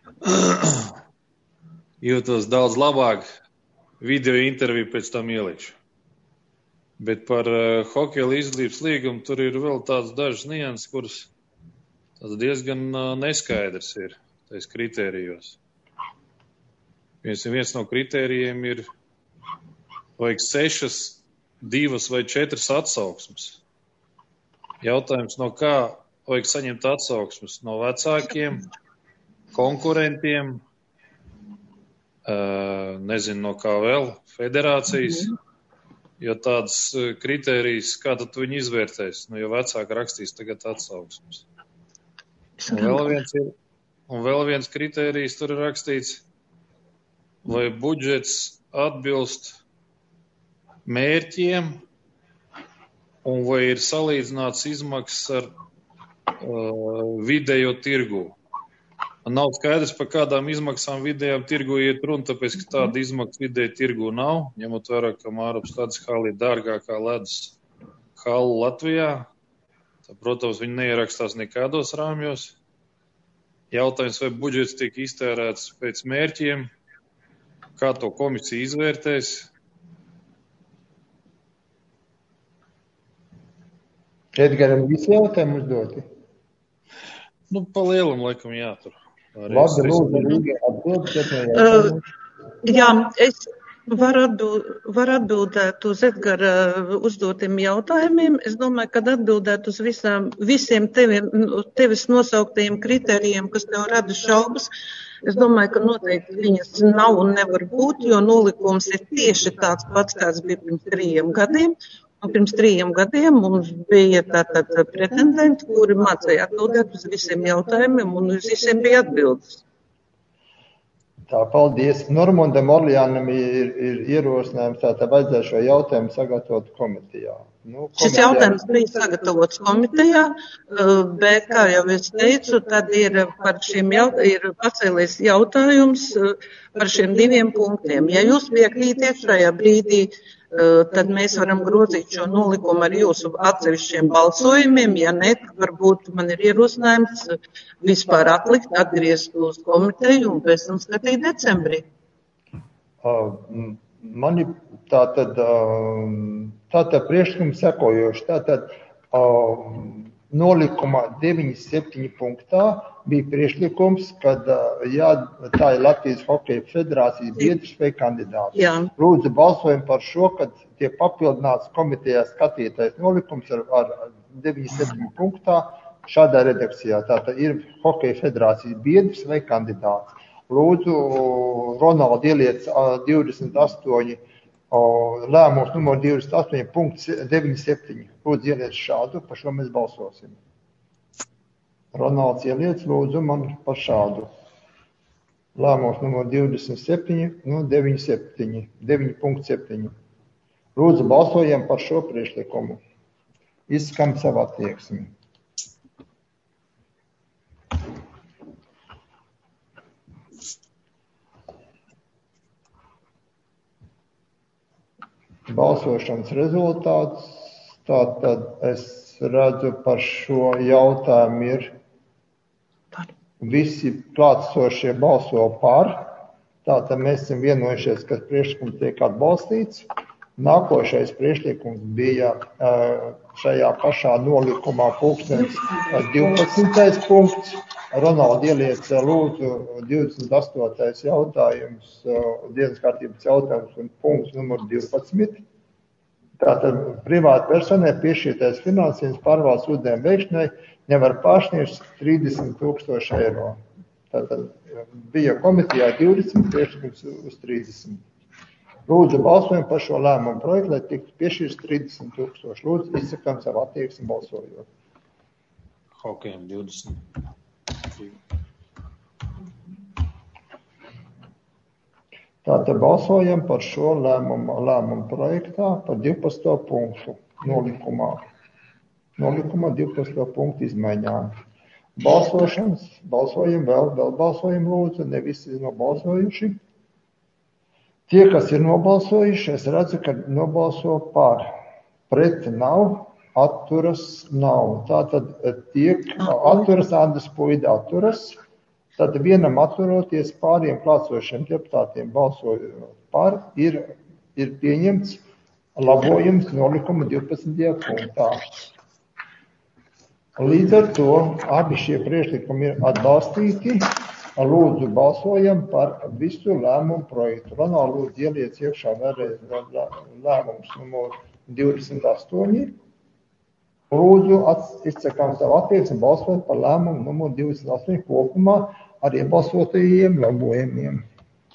Jūtos daudz labāk, video interviju pēc tam ielikšu. Bet par uh, hokeja līdzdalības līgumu tur ir vēl tāds dažs nianses, kuras diezgan uh, neskaidrs ir tais kritērijos. Viens, viens no kritērijiem ir vajag sešas, divas vai četras atsauksmes. Jautājums, no kā vajag saņemt atsauksmes? No vecākiem, konkurentiem, Uh, nezinu, no kā vēl, federācijas, jo tādas kritērijas, kā tad viņi izvērtēs, nu, jo vecāki rakstīs tagad atsauksmes. Un vēl viens, ir, un vēl viens kritērijs tur ir rakstīts, vai budžets atbilst mērķiem un vai ir salīdzināts izmaksas ar uh, vidējo tirgu. Nav skaidrs, par kādām izmaksām vidējām tirgu iet runa, tāpēc, ka tāda izmaksa vidēji tirgu nav, ņemot vērā, ka Mārupas ledus hala ir dārgākā ledus hala Latvijā. Tā, protams, viņi neierakstās nekādos rāmjos. Jautājums, vai budžets tiek iztērēts pēc mērķiem, kā to komisija izvērtēs. Edgaram visi jautājumi uzdoti? Nu, pa lielam laikam jātur. Labi, lūdzu, Rīga atbild. Uh, jā, es varu atbild, var atbildēt uz Edgara uzdotiem jautājumiem. Es domāju, ka atbildēt uz visām, visiem tevi, tevis nosauktajiem kritērijiem, kas tev rada šaubas, es domāju, ka noteikti viņas nav un nevar būt, jo nolikums ir tieši tāds pats, kāds bija pirms trījiem gadiem. Un pirms trījiem gadiem mums bija tātad pretendenti, kuri mācīja atbildēt uz visiem jautājumiem, un uz visiem bija atbildes. Tā, paldies. Normundam Orleānam ir, ir ierosinājums, tātad vajadzēja šo jautājumu sagatavot komitejā. Nu, komitejā. Šis jautājums bija sagatavots komitejā, bet, kā jau es teicu, tad ir par šiem jaut- ir pacēlies jautājums par šiem diviem punktiem. Ja jūs piekrītiet šajā brīdī, tad mēs varam grozīt šo nolikumu ar jūsu atsevišķiem balsojumiem. Ja ne, tad varbūt man ir ierosinājums vispār atlikt, atgriezt uz komiteju un pēc tam skatīt decembrī. Uh, man ir tātad, uh, tātad priekšlikums sekojoši. Tātad uh, nolikuma deviņdesmit septiņi punktā bija priekšlikums, kad uh, jā, tā ir Latvijas Hokeja federācijas biedrs vai kandidāts. Jā. Lūdzu balsojumu par šo, kad tiek papildināts komitejā skatītais nolikums ar, ar deviņdesmit septiņi punktā šādā redakcijā. Tātad ir Hokeja federācijas biedrs vai kandidāts. Lūdzu, Ronaldi ieliec uh, divdesmit astoņi Lēmums numur divdesmit astoņi punkts deviņi septiņi. Lūdzu, ieliec šādu, par šo mēs balsosim. Ronalds ieliec, lūdzu, man par šādu. Lēmums numur divdesmit septiņi, nu, deviņi septiņi, deviņi punkti septiņi. Lūdzu, balsojam par šo priekšlikumu. Izskam savu attieksmi. Balsošanas rezultāts. Tātad es redzu par šo jautājumu ir visi klātsošie balso par. Tātad mēs esam vienojušies, ka priekšlikums tiek atbalstīts. Nākošais priekšlikums bija šajā pašā nolikumā pulkstens divpadsmitais punkts. Ronaldi ieliec lūdzu divdesmit astotais jautājums, dienas kārtības jautājums un punkts numur divpadsmit. Tātad privāta personai piešķirtais finansējums pārvaldes ūdeņu veikšanai nevar pārsniegt trīsdesmit tūkstoši eiro. Tātad bija komitejā divdesmit, priekšlikums uz trīsdesmit. Lūdzu, balsojam par šo lēmumu projektu, lai tiktu piešķirts trīsdesmit tūkstoši. Lūdzu, izsakām savu attieksmi balsojot. Hokejam divdesmit. Tātad balsojam par šo lēmumu, lēmumu projektā par divpadsmito punktu nolikumā. Nolikumā divpadsmito punktu izmaiņām. Balsošanas, balsojam vēl, vēl balsojam lūdzu, ne visi ir nobalsojuši. Tie, kas ir nobalsojuši, es redzu, ka nobalso par. Pret nav, atturas nav. Tātad tiek atturas, Andris Puida atturas. Tad vienam atturoties pāriem klātsošiem deputātiem balsojot par, ir, ir pieņemts labojums nolikuma divpadsmitajā punktā. Līdz ar to abi šie priekšlikumi ir atbalstīti. Lūdzu, balsojam par visu lēmumu projektu. Ronaldi, lūdzu, ieliec iekšā vēlreiz lēmums numur divdesmit astoņi. Lūdzu, izsakām savu attieksmi balsot par lēmumu numur divdesmit astoņi kopumā ar iebalsotajiem labojumiem.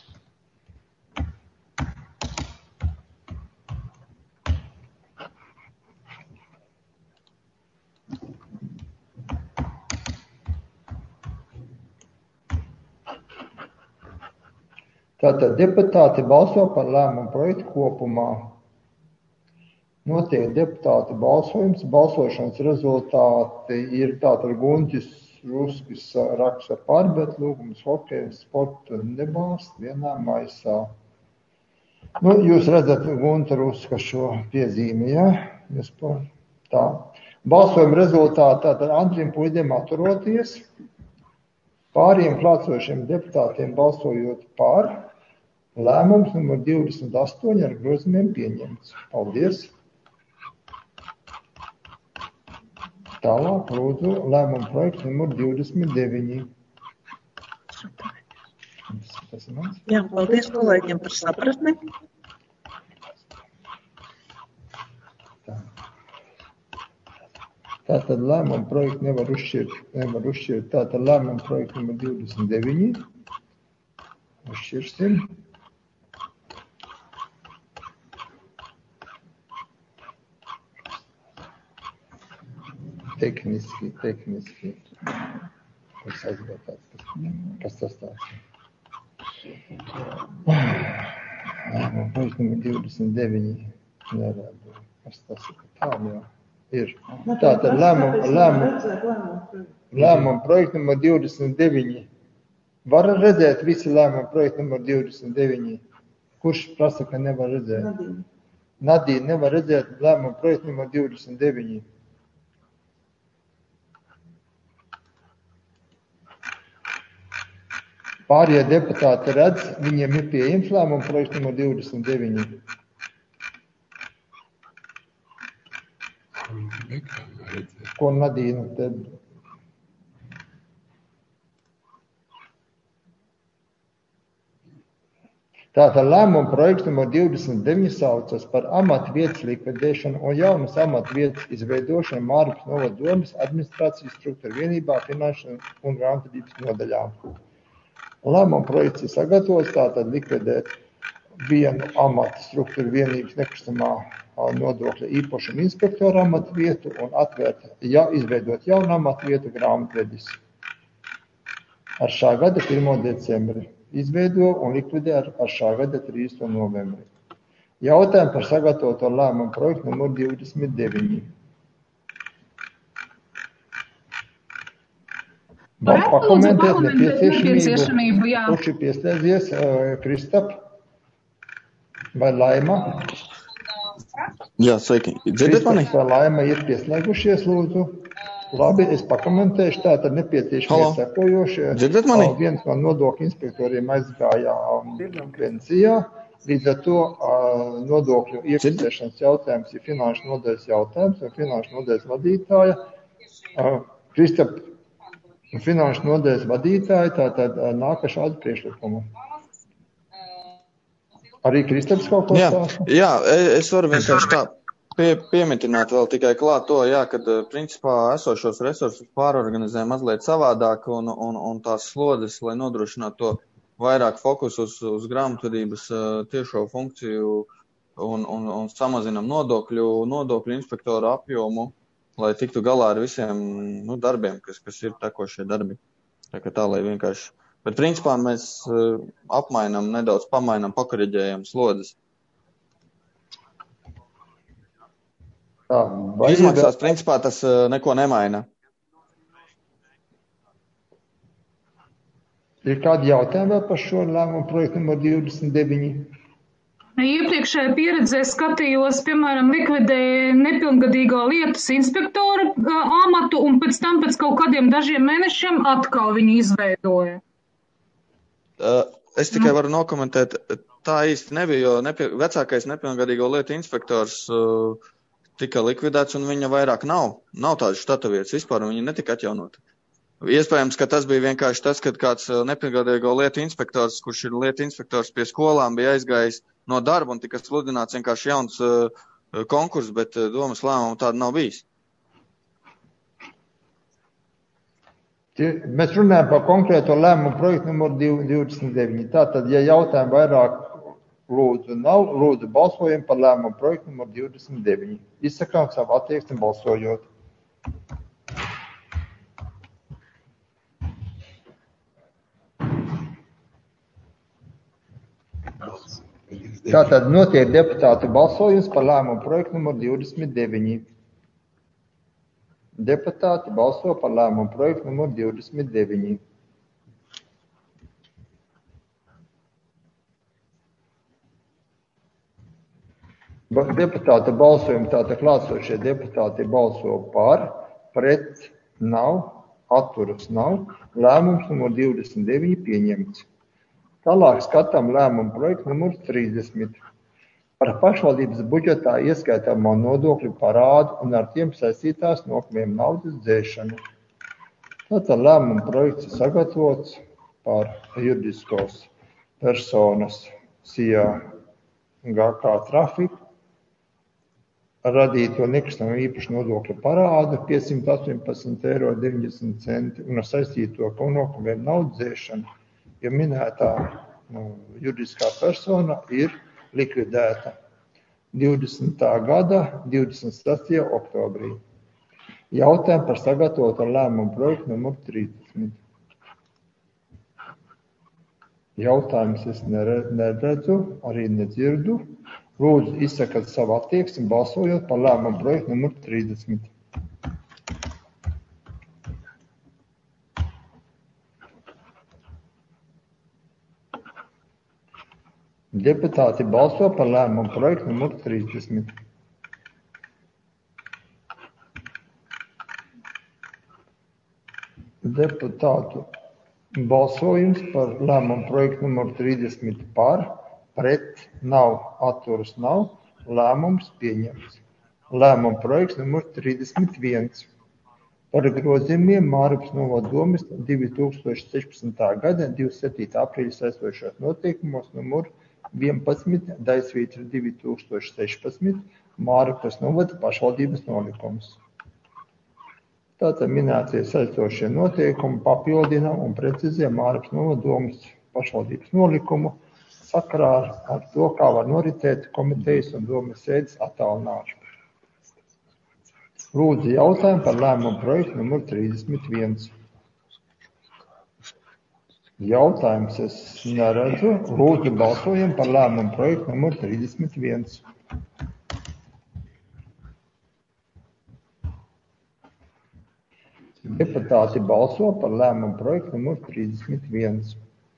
Tātad deputāti balso par lēmumu projektu kopumā. Notiek deputāti balsojums. Balsošanas rezultāti ir tātad Guntis Ruskis raksta par, bet lūgums hokeja sporta nebāst vienā maisā. Nu, jūs redzat Gunta Ruska šo piezīmi, ja? Jūs par tā. Balsojuma rezultāti tātad Andrim Puidiem atturoties. Pāriem klātsošiem deputātiem balsojot par. Lēmums numur divdesmit astoņi ar grozījumiem pieņemts. Paldies! Tālāk, lūdzu, lēmumu projekts numur divdesmit deviņi. Jā, paldies kolēģiem par sapratni. Tā. Tātad lēmumu projektu nevar uzšķirt, nevar uzšķirt. Tātad lēmumu projektu numur divdesmit deviņi. Uzšķirsim. Tehniski, tehniski. Es aizvēju tāds, kas tas tāds. Lēmumu projektu numur divdesmit deviņi. Nerādu. Kas tas ir? Tā jau ir. Tātad lēmumu, lēmumu, lēmumu projektu numur divdesmit deviņi. Var redzēt visi lēmumu projektu numur divdesmit deviņi. Kurš prasa, ka nevar redzēt? Nadīna. Nadīna nevar redzēt lēmumu projektu numur divdesmit deviņi. Pārējie deputāti redz, viņiem ir pieejams lēmumu projekts numur divdesmit deviņi. Ko Nadīna te? Tātad lēmumu projekts numur divdesmit deviņi saucas par amatu vietas likvidēšanu un jaunas amatu vietas izveidošanu Mārupes novada domes administrācijas struktūra vienībā, finanšu un grāmatvedības nodaļā. Lēmuma projekts ir sagatavots, tātad likvidēt vienu amata struktūru vienības nekustamā nodokļa īpašuma inspektora amata vietu un atvērt, ja, izveidot jaunu amata vietu grāmatvedis. Ar šā gada pirmo decembri izveido un likvidē ar, ar šā gada trīsdesmito novembri. Jautājumu par sagatavoto lēmumu projektu numur divdesmit deviņi. Var pakomentēt nepieciešamību, kurš ir pieslēdzies, Kristap vai Laima? Jā, sveiki. Dzirdat mani? Kristaps vai Laima ir pieslēgušies, lūdzu. Labi, es pakomentēšu, tā tad nepieciešamie sekojošie. Dzirdat mani? Viens no nodokļu inspektoriem aizgāja pensijā, līdz ar to nodokļu iekasēšanas jautājums ir finanšu nodaļas jautājums, un finanšu nodaļas vadītāja. Kristap, finanšu nodaļas vadītāja, tātad nāka šādu priekšlikumu. Arī Kristaps kaut ko stāsta? Jā, jā, es varu vienkārši tā pie, piemitināt vēl tikai klāt to, jā, kad principā esošos resursus pārorganizē mazliet savādāk un, un, un tās slodzes, lai nodrošinātu to vairāk fokusu uz, uz grāmatvedības tiešo funkciju un, un, un samazinam nodokļu, nodokļu inspektoru apjomu, lai tiktu galā ar visiem nu, darbiem, kas, kas ir tekošie darbi. Tā kā tā, lai vienkārši. Bet principā mēs uh, apmainam, nedaudz pamainam, pakoriģējam slodzes. Tā, Izmaksās principā tas uh, neko nemaina. Ir kādi jautājumi vēl par šo lēmumu projektu numur divdesmit deviņi? Iepriekšējā pieredzē skatījos, piemēram, likvidēja nepilngadīgo lietas inspektora amatu un pēc tam pēc kaut kādiem dažiem mēnešiem atkal viņu izveidoja. Uh, es tikai varu nokomentēt, tā īsti nebija, jo nepie, vecākais nepilngadīgo lietu inspektors uh, tika likvidēts un viņa vairāk nav. Nav tādas štata vietas vispār, un viņa netika atjaunota. Iespējams, ka tas bija vienkārši tas, kad kāds nepilngadīgo lietu inspektors, kurš ir lietu inspektors pie skolām, bija aizgājis no darba un tika sludināts vienkārši jauns uh, konkurss, bet uh, domas lēmumu tāda nav bijis. Mēs runājam par konkrēto lēmumu projektu numur divdesmit deviņi. Tātad, ja jautājumu vairāk lūdzu nav, lūdzu balsojam par lēmumu projektu numur divdesmit deviņi. Izsakām savu attieksmi balsojot. Tātad notiek deputātu balsojums par lēmumu projektu numur divdesmit deviņi. Deputāti balso par lēmumu projektu numur divdesmit deviņi. Deputāti balsojumi, tātad klātsošie deputāti balso par, pret nav, atturas nav. Lēmums numur divdesmit deviņi pieņemts. Tālāk skatām lēmumu projektu numur trīsdesmit. Par pašvaldības budžetā ieskaitāmo nodokļu parādu un ar tiem saistītās nokļuviem naudas dzēšanu. Tātad lēmuma projekts ir sagatavots par juridiskos personas S I A G K Trafik radīto nekustamo īpašu nodokļu parādu piecsimt astoņpadsmit eiro deviņdesmit centi un ar saistīto nokļuviem naudas dzēšanu, jo minētā nu, juridiskā persona ir likvidēta divdesmitā gada divdesmit sestajā oktobrī. Jautājumu par sagatavoto lēmumu projektu numur trīsdesmit. Jautājumus es neredzu, arī nedzirdu. Lūdzu, izsakat savu attieksmi balsojot par lēmumu projektu numur trīsdesmit. Deputāti balso par lēmumu projektu numur trīsdesmit. Deputātu balsojums par lēmumu projektu numur trīsdesmit par, pret nav, atturas nav, lēmums pieņemts. Lēmumu projekts numur trīsdesmit viens. Par grozījumiem Mārupas novada domes divi tūkstoši sešpadsmitā gada divdesmit septītā aprīļa saistošos noteikumos numur vienpadsmit daļsvītra divi tūkstoši sešpadsmit Mārupas novada pašvaldības nolikums. Tātad minētie saistošie noteikumi papildina un precizē Mārupas novada domes pašvaldības nolikumu sakarā ar, ar to, kā var noritēt komitejas un domas sēdes attālināšanu. Lūdzu jautājumu par lēmumu projektu numur trīsdesmit viens. Jautājums es neredzu. Lūdzu balsojam par lēmumu projektu numur trīsdesmit viens. Deputāti balso par lēmumu projektu numur trīsdesmit viens.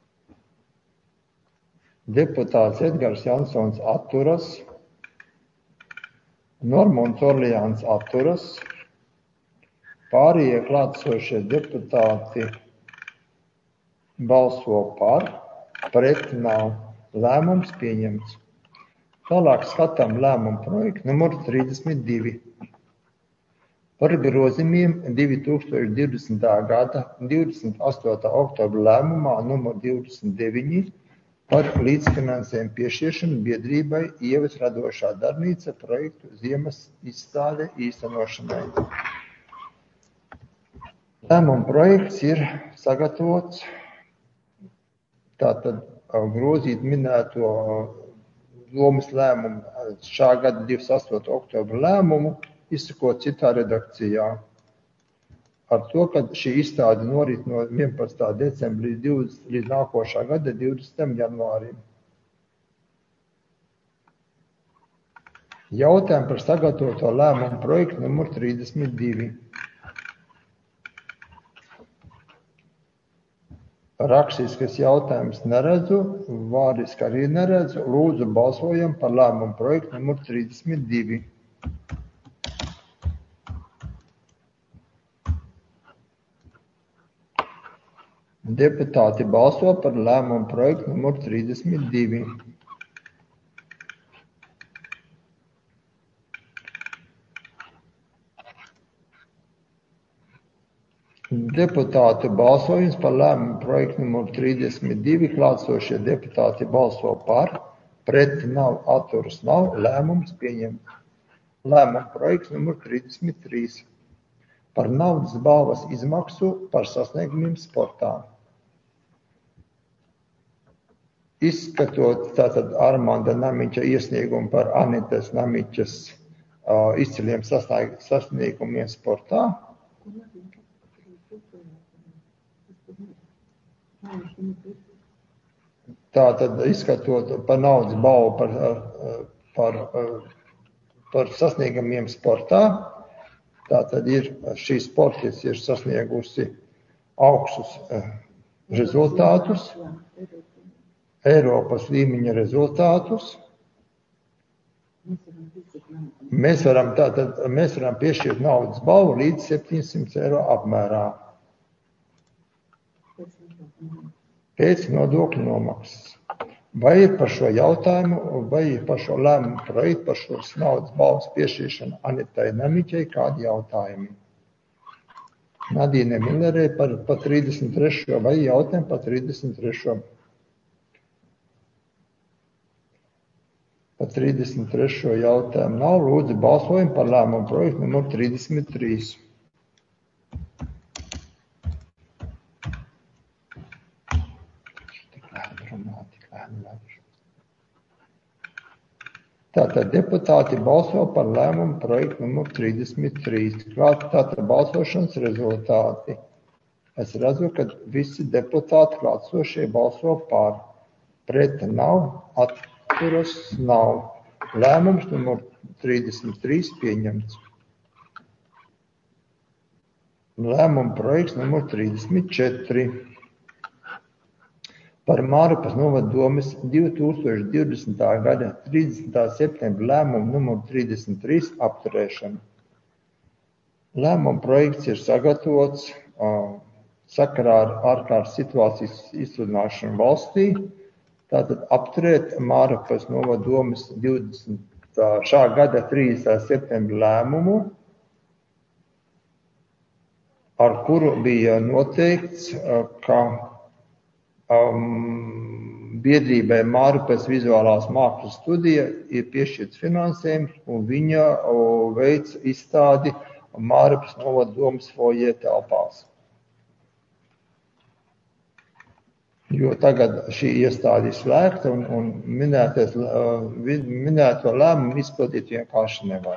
Deputāts Edgars Jansons atturas. Normons Orleāns atturas. Pārējie klātsošie deputāti balso par. Pret nav. Lēmums pieņemts. Tālāk skatām lēmumu projektu numur trīsdesmit divi. Par grozījumiem divi tūkstoši divdesmitā gada divdesmit astotā oktobra lēmumā numur divdesmit deviņi par līdzfinansējumu piešķiršanu biedrībai Ievas radošā darbnīca projektu Ziemas izstāde īstenošanai. Lēmuma projekts ir sagatavots, tātad grozīt minēto domas lēmumu šā gada divdesmit astotā oktobra lēmumu, izsakot citā redakcijā. Ar to, ka šī izstāde norit no vienpadsmitā decembra līdz, līdz nākošā gada divdesmitam janvārim. Jautājumu par sagatavoto lēmumu projektu numur trīsdesmit divi. Rakstiskas jautājums neredzu, vārdiski arī neredzu. Lūdzu balsojam par lēmumu projektu numur trīsdesmit divi. Deputāti balso par lēmumu projektu numur trīsdesmit divi. Deputātu balsojums par lēmumu projektu numur trīsdesmit divi. Klātsošie deputāti balso par. Pret nav, atturas nav. Lēmums pieņemts. Lēmumu projekts numur trīsdesmit trīs. Par naudas balvas izmaksu par sasniegumiem sportā. Izskatot tātad Armanda Namiča iesniegumu par Anitas Namičas uh, izciliem sasniegumiem sportā. Tātad izskatot par naudas balvu par, par, par sasniegumiem sportā. Tātad ir, šī sportists ir sasniegusi augstus rezultātus, Eiropas līmeņa rezultātus. Mēs varam, tātad, mēs varam piešķirt naudas balvu līdz septiņsimt eiro apmērā. Pēc nodokļu nomaksas. Vai ir par šo jautājumu, vai ir par šo lēmumu projektu, par šo naudas balvas piešķiršanu Anitai Namiķai kādi jautājumi? Nadīne Millerē par, par trīsdesmit trešo vai jautājumu par trīsdesmit trešo? Par trīsdesmit trešo jautājumu nav. Lūdzu balsojumu par lēmumu projektu numur trīsdesmit trīs. Tātad deputāti balso par lēmumu projektu numur trīsdesmit trīs. Klāt tātad balsošanas rezultāti. Es redzu, ka visi deputāti klātsošie balso par. Pret nav, atturas nav. Lēmums numur trīsdesmit trīs pieņemts. Lēmuma projekts numur trīsdesmit četri. Par Mārupas novada domes divi tūkstoši divdesmitā gada trīsdesmitā septembra lēmumu numur trīsdesmit trīs apturēšanu. Lēmuma projekts ir sagatavots uh, sakarā ar ārkārtas situācijas izsludināšanu valstī. Tātad apturēt Mārupas novada domes divdesmitā šā gada trīsdesmitā septembra lēmumu, ar kuru bija noteikts, uh, ka Um, biedrībai Mārupas vizuālās mākslas studija ir piešķirts finansējums un viņa uh, veic izstādi Mārupas novada domes foijē telpās. Jo tagad šī iestāde ir slēgta un, un minētais, minēto lēmumu izpildīt vienkārši nevar.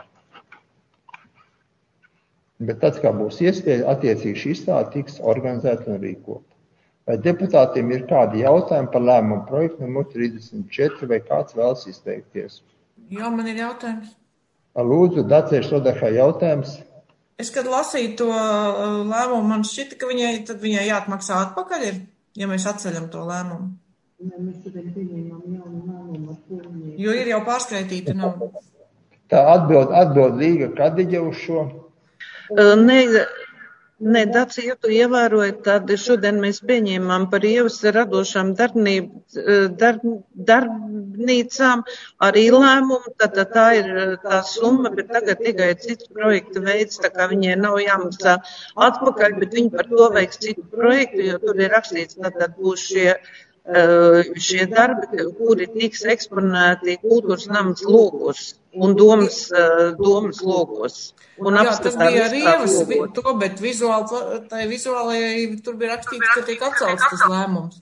Bet tad, kā būs iespēja, attiecīgi šī izstāde tiks organizēta un rīkota. Vai deputātiem ir kādi jautājumi par lēmumu projektu numur trīsdesmit četri vai kāds vēlas izteikties? Jā, man ir jautājums. Lūdzu, Dacei Šodahai jautājums. Es, kad lasīju to lēmumu, man šķita, ka viņai, tad viņai jāatmaksā atpakaļ ir, ja mēs atceļam to lēmumu. Jo ir jau pārskaitīta nav. Tā atbild, atbild Līga Kadiģa uz šo. Nē, nē, Daci, ja tu ievēroji, tad šodien mēs pieņēmām par Ievas radošām darbnīb, darb, darbnīcām arī lēmumu, tad tā ir tā summa, bet tagad tikai cits projekta veids, tā kā viņai nav jāmaksā atpakaļ, bet viņi par to veiks citu projektu, jo tur ir rakstīts, tad būs šie, šie darbi, kuri tiks eksponēti kultūras namas logos un domas, domas logos. Un jā, tas bija ar Ievas to, bet vizuāli, tai vizuālajai tur bija rakstīts, ka tiek atcelts tas lēmums.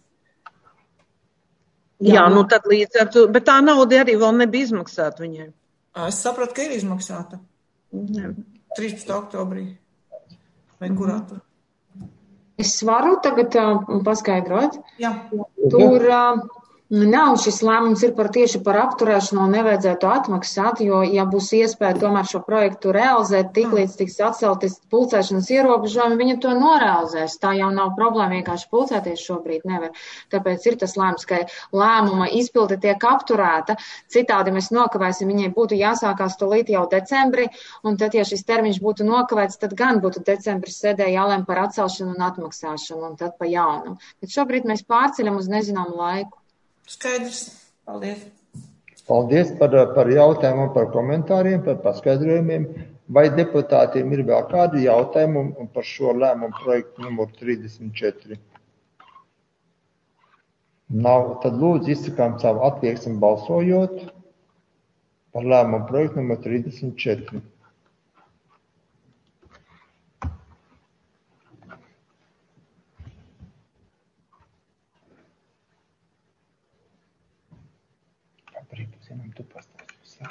Jā, nu tad līdz ar to, bet tā nauda arī vēl nebija izmaksāta viņai. Es sapratu, ka ir izmaksāta. Jā. trīspadsmitā oktobrī. Vai kurā tur? Es varu tagad uh, paskaidrot. Jā. Tur uh, nav šis lēmums ir par tieši par apturēšanu un nevajadzētu atmaksāt, jo, ja būs iespēja tomēr šo projektu realizēt, tiklīdz tiks atceltas pulcēšanas ierobežojumi, viņa to norealizēs. Tā jau nav problēma, vienkārši pulcēties šobrīd nevar. Tāpēc ir tas lēmums, ka lēmuma izpilde tiek apturēta. Citādi mēs nokavēsim, viņai būtu jāsākās to līdz jau decembrī, un tad, ja šis termiņš būtu nokavēts, tad gan būtu decembris sēdē jālēm par atcelšanu un atmaksāšanu, un tad pa jaunu. Bet šobrīd mēs pārceļam uz nezināmu laiku. Skaidrs. Paldies. Paldies par, par jautājumu un par komentāriem, par paskaidrojumiem. Vai deputātiem ir vēl kādi jautājumi par šo lēmumu projektu numur trīsdesmit četri? Nav, tad lūdzu izsakām savu attieksmi balsojot par lēmumu projektu numur trīsdesmit četri. Tu pastāstīsi.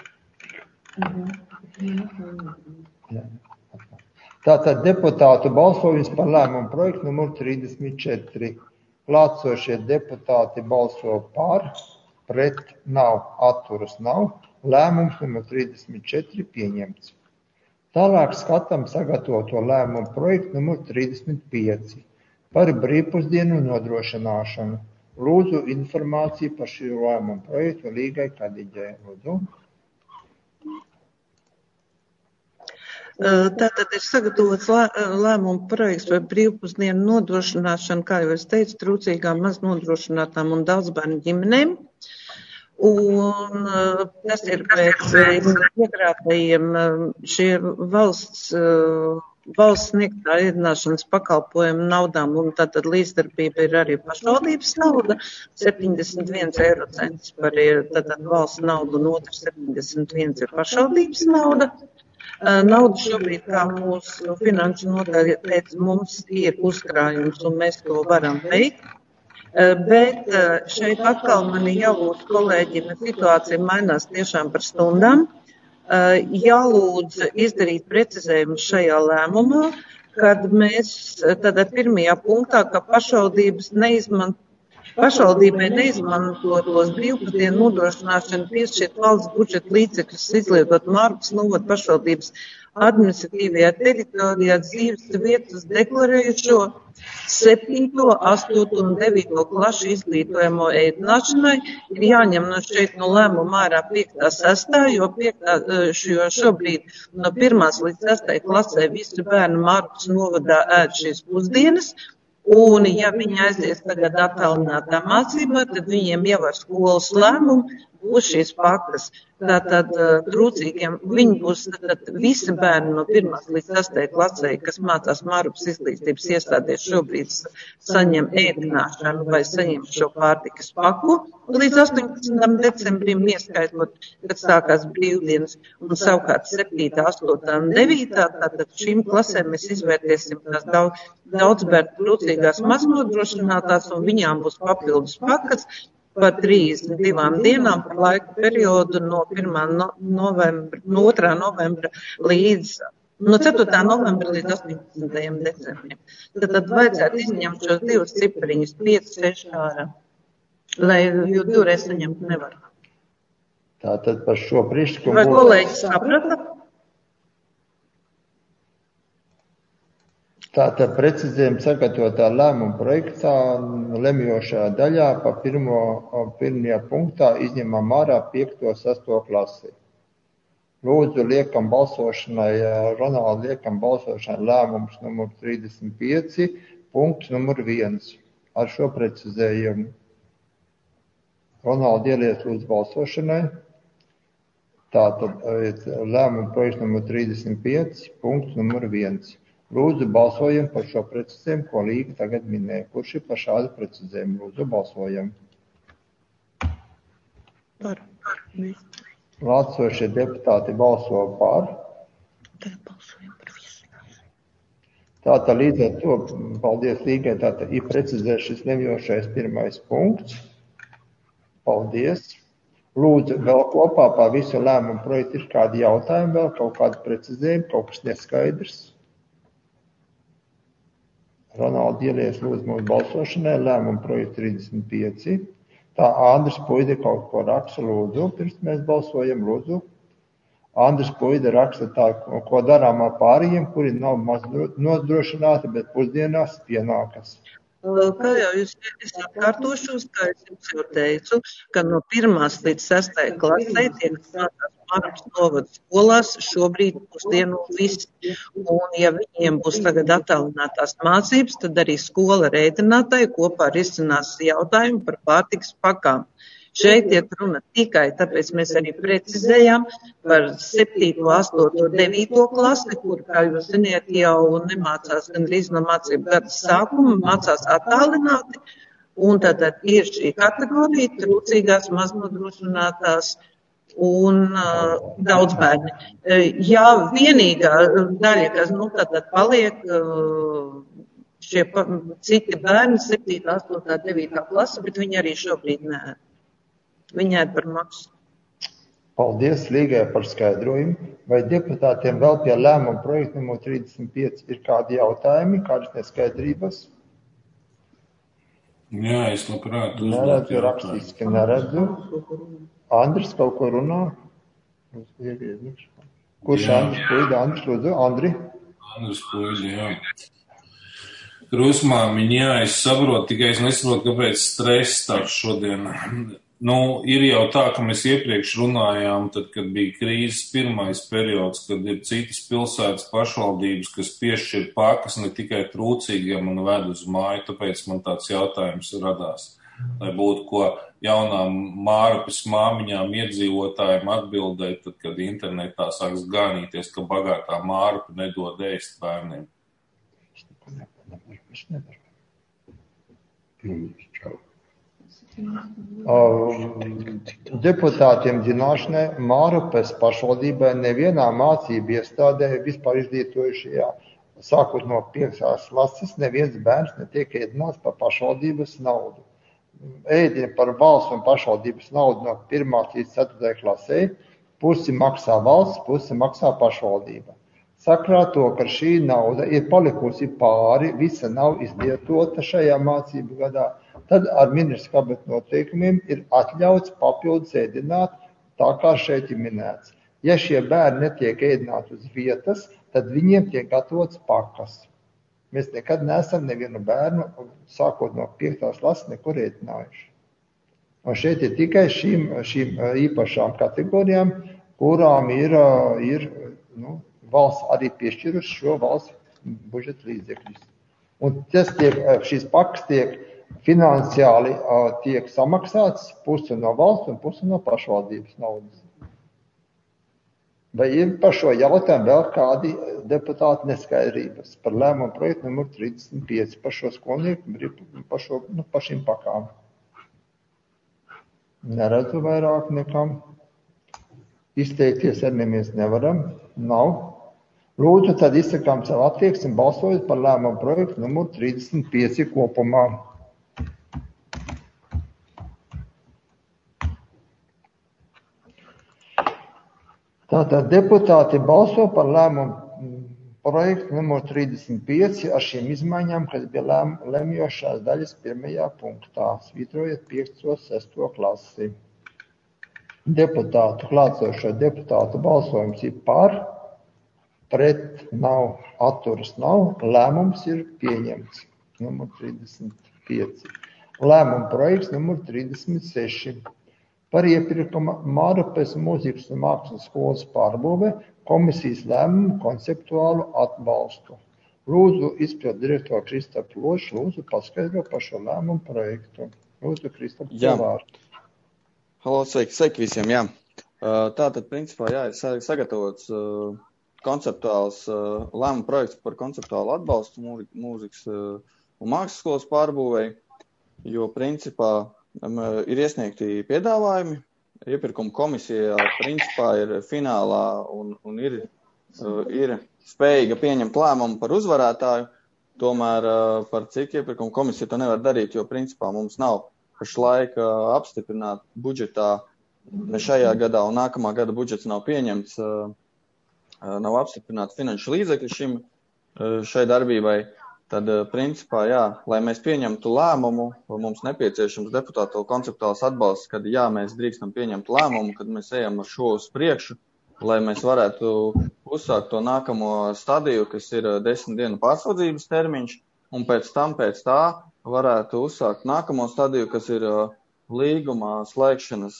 Tātad deputātu balsojums par lēmumu projektu numur trīsdesmit četri. Klātsošie deputāti balso par, pret nav, atturas nav. Lēmums numur trīsdesmit četri pieņemts. Tālāk skatām sagatavoto lēmumu projektu numur trīsdesmit pieci par brīvpusdienu nodrošināšanu. Lūdzu informāciju par šī lēmumu projektu Līgai Kadiģai. Lūdzu. Tātad ir sagatavots lēmumu projekts par brīvpusdienu nodrošināšanu, kā jau es teicu, trūcīgām maz nodrošinātām un daudzbērnu ģimenēm. Un tas ir pēc iekrātajiem šie valsts valsts sniegtā ēdināšanas pakalpojumu naudām, un tātad līdzdarbība ir arī pašvaldības nauda, septiņdesmit viens eiro centus par ir tātad valsts naudu, un otrs septiņdesmit viens ir pašvaldības nauda. Nauda šobrīd, kā mūsu finanšu nodaļa teica, mums ir uzkrājums, un mēs to varam veikt. Bet šeit atkal mani jālūdz kolēģiem, situācija mainās tiešām par stundām. Jālūdz izdarīt precizējumus šajā lēmumā, kad mēs tādā pirmajā punktā, ka pašvaldības neizmanto, pašvaldībai neizmantotos brīvpusdienu nodrošināšanu piešķirt valsts budžeta līdzekļus izlietot Mārkas novada pašvaldības administratīvajā teritorijā dzīves vietas deklarējušo septīto, astoto un devīto klašu izglītojamo ēdināšanai ir jāņem no šeit no lēmuma ārā piektā, sestā, jo, piektā, jo šobrīd no pirmās līdz sestai klasē visi bērni Mārkas novadā ēd šīs pusdienas, un ja viņi aizies tagad attālinātā mācībā, tad viņiem jau ar skolas lēmumu uz šīs pakas. Tātad trūcīgiem viņi būs tātad visi bērni no pirmās līdz sastajai klasei, kas mācās Mārupas izglītības iestādēs šobrīd saņem ēdināšanu vai saņem šo pārtikas paku. Līdz astoņpadsmitam decembrim ieskaitot, kad sākās brīvdienas, un savukārt septītā, astotā un devītā, tātad šīm klasēm mēs izvērtēsim tās daudz, daudz bērnu trūcīgās maznodrošinātās, un viņām būs papildus pakas par trīsdesmit divām dienām par laika periodu no pirmā novembra, no otrā novembra līdz, no ceturtā novembra līdz astoņpadsmitajam decembrim. Tad, tad vajadzētu izņemt šos divus cipariņus, pieci, seši ārā, lai jau divreiz saņemt nevar. Tātad par šo priekšlikumu. Vai kolēģi saprata? Tātad precizējumi sagatavotā lēmuma projektā lemjošajā daļā pa pirmo, pirmajā punktā izņemam ārā piekto, sesto klasi. Lūdzu, liekam balsošanai, Ronaldi, liekam balsošanai lēmums numur trīsdesmit pieci, punkts numur viens. Ar šo precizējumu. Ronaldi, ieliec lūdzu balsošanai. Tātad lēmuma projekts numur trīsdesmit pieci, punkts numur viens. Lūdzu, balsojam par šo precizējumu, ko Līga tagad minēja. Kurš ir par šādu precizējumu? Lūdzu, balsojam. Par. Lācošie deputāti balso par. Tagad balsojam par visu. Tātad līdz ar to, paldies Līgai, tātad ir precizēts šis lemjošais pirmais punkts. Paldies. Lūdzu, vēl kopā par visu lēmumu projektu ir kādi jautājumi, vēl kaut kādi precizējumi, kaut kas neskaidrs. Ronaldi, ieliec lūdzu mūsu balsošanai, lēmuma projekts trīsdesmit pieci. Tā Andris Puide kaut ko raksta, lūdzu, pirms mēs balsojam, lūdzu. Andris Puide raksta tā, ko darām ar pārējiem, kuri nav maz nodrošināti, bet pusdienās pienākas. Kā jau jūs esat atkārtošos, kā es jums jau teicu, ka no pirmās līdz sestajai klasei tiek mācās Mārupas novada skolās šobrīd pusdienu visi. Un ja viņiem būs tagad attālinātās mācības, tad arī skola ar ēdinātāju kopā risinās jautājumu par pārtikas pakām. Šeit iet runa tikai, tāpēc mēs arī precizējām par septīto, astoto, devīto klasi, kur, kā jūs ziniet, jau nemācās gandrīz no mācību gada sākuma, mācās attālināti, un tātad ir šī kategorija trūcīgās, maznodrošinātās un uh, daudz bērni. Jā, vienīgā daļa, kas, nu, tātad paliek uh, šie pa, citi bērni, septītā, astotā, devītā klasa, bet viņi arī šobrīd nē. Viņi ēd par maksu. Paldies Līgai par skaidrojumu. Vai deputātiem vēl pie lēmuma projekta numur trīsdesmit pieci ir kādi jautājumi, kādas neskaidrības? Jā, es labprāt uzdot neredzu, rakstiski neredzu. Andris kaut ko runā? Kurš jā. Andris Puide? Andris, lūdzu, Andri? Andris Puide, jā. Krusmāmiņ, jā, es saprotu, tikai es nesaprotu, kāpēc stress tāds šodien. Nu, ir jau tā, ka mēs iepriekš runājām, tad, kad bija krīzes pirmais periods, kad ir citas pilsētas pašvaldības, kas piešķir pakas ne tikai trūcīgiem un ved uz māju, tāpēc man tāds jautājums radās. Lai būtu ko jaunām Mārupas māmiņām iedzīvotājiem atbildēt, tad, kad internetā sāks ganīties, ka bagātā Mārupa nedod ēst bērniem. Deputātiem zināšanai Mārupas pašvaldībai nevienā mācību iestādē vispār izglītojušajā, sākot no piektās klases, neviens bērns netiek ēdināts par pašvaldības naudu. Ēdina par valsts un pašvaldības naudu no pirmās līdz ceturtajai klasei, pusi maksā valsts, pusi maksā pašvaldība. Sakrā to, ka šī nauda ir palikusi pāri, visa nav izlietota šajā mācību gadā, tad ar ministra kabineta noteikumiem ir atļauts papildus ēdināt, tā kā šeit ir minēts. Ja šie bērni netiek ēdināti uz vietas, tad viņiem tiek gatavots pakas. Mēs nekad neesam nevienu bērnu, sākot no piektās klases, nekur ēdinājuši. Un šeit ir tikai šīm, šīm īpašām kategorijām, kurām ir, ir nu, valsts arī piešķiruši šo valsts budžeta līdzekļus. Un tas tiek, šīs pakas tiek finansiāli uh, tiek samaksāts pusi no valsts un pusi no pašvaldības naudas. Vai ir par šo jautājumu vēl kādi deputāti neskaidrības par lēmumu projektu numur trīsdesmit pieci par šo skolnieku, par, šo, nu, par šīm pakām? Neredzu vairāk nekam. Izteikties arī mēs nevaram. Nav. Lūdzu, tad izsakām savu attieksmi balsojot par lēmumu projektu numur trīsdesmit pieci kopumā. Tātad deputāti balso par lēmumu projektu numur trīsdesmit pieci ar šīm izmaiņām, kas bija lēm, lemjošās daļas pirmajā punktā. Svītrojot piekto sesto klasi. Deputātu, klātsošo deputātu balsojums ir par, pret nav, atturas nav, lēmums ir pieņemts. Numur trīsdesmit pieci. Lēmuma projekts numur trīsdesmit seši. Par iepirkuma Mārupes mūzikas un mākslas skolas pārbūve komisijas lēmumu konceptuālu atbalstu. Lūdzu, izpildu direktoru Kristapu Lošu, lūdzu paskaidro par šo lēmumu projektu. Lūdzu, Kristapu, vārdu. Halo, sveiki, sveiki visiem, jā. Tātad, principā, jā, ir sagatavots konceptuāls lēmumu projekts par konceptuālu atbalstu mūzikas un mākslas skolas pārbūvei, jo, principā, ir iesniegti piedāvājumi, iepirkuma komisija principā ir finālā un, un ir, ir spējīga pieņemt lēmumu par uzvarētāju, tomēr par cik iepirkuma komisija to nevar darīt, jo principā mums nav pašlaik apstiprināt budžetā, ne šajā gadā un nākamā gada budžets nav pieņemts, nav apstiprināts finanšu līdzekļi šim, šai darbībai. Tad, principā, jā, lai mēs pieņemtu lēmumu, mums nepieciešams deputātu konceptuāls atbalsts, kad jā, mēs drīkstam pieņemt lēmumu, kad mēs ejam ar šo uz priekšu, lai mēs varētu uzsākt to nākamo stadiju, kas ir desmit dienu pārsaudzības termiņš, un pēc tam, pēc tā, varētu uzsākt nākamo stadiju, kas ir līguma slēgšanas,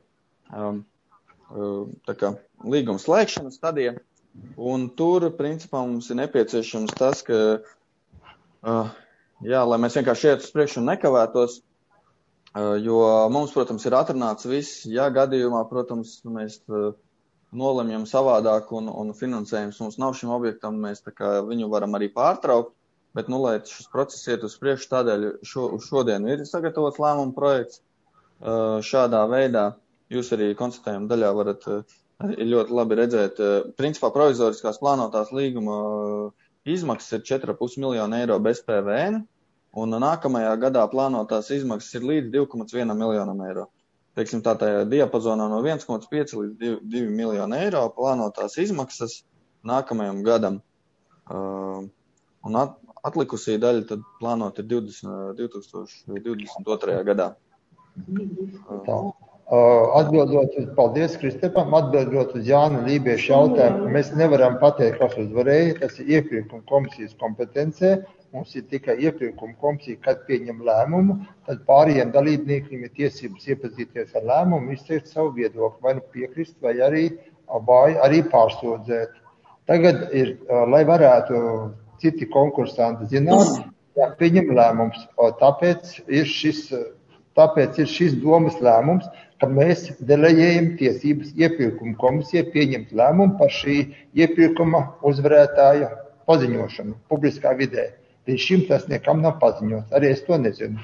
tā kā līguma slēgšanas stadija, un tur, principā, mums ir nepieciešams tas, ka Uh, jā, lai mēs vienkārši iet uz priekšu un nekavētos, uh, jo mums, protams, ir atrunāts viss, ja gadījumā, protams, mēs uh, nolemjam savādāk un, un finansējums mums nav šim objektam, mēs tā kā viņu varam arī pārtraukt, bet, nu, lai šis process iet uz priekšu, tādēļ šo, šodien ir sagatavots lēmuma projekts uh, šādā veidā. Jūs arī konstatējuma daļā varat uh, ļoti labi redzēt, uh, principā provizoriskās plānotās līguma uh, izmaksas ir četri komats pieci miljoni eiro bez P V N, un nākamajā gadā plānotās izmaksas ir līdz divi komats viens miljonam eiro. Teiksim, tā tajā diapazonā no viens komats pieci līdz divi miljoni eiro plānotās izmaksas nākamajam gadam. Uh, un at, atlikusī daļa tad plānot ir divdesmit, divtūkstoši divdesmit otrajā gadā. Uh. Atbildot uz, paldies Kristapam, atbildot uz Jāna Lībieša jautājumu, mēs nevaram pateikt, kas uzvarēja, tas ir iepirkuma komisijas kompetencē, mums ir tikai iepirkuma komisija, kad pieņem lēmumu, tad pārējiem dalībniekiem ir tiesības iepazīties ar lēmumu, izteikt savu viedokli, vai nu piekrist, vai arī, vai arī pārsūdzēt. Tagad ir, lai varētu citi konkursanti zināt, jāpieņem lēmums, tāpēc ir šis, tāpēc ir šis domas lēmums, ka mēs deleģējam tiesības iepirkuma komisijai pieņemt lēmumu par šī iepirkuma uzvarētāja paziņošanu publiskā vidē. Līdz šim tas nekam nav paziņots, arī es to nezinu.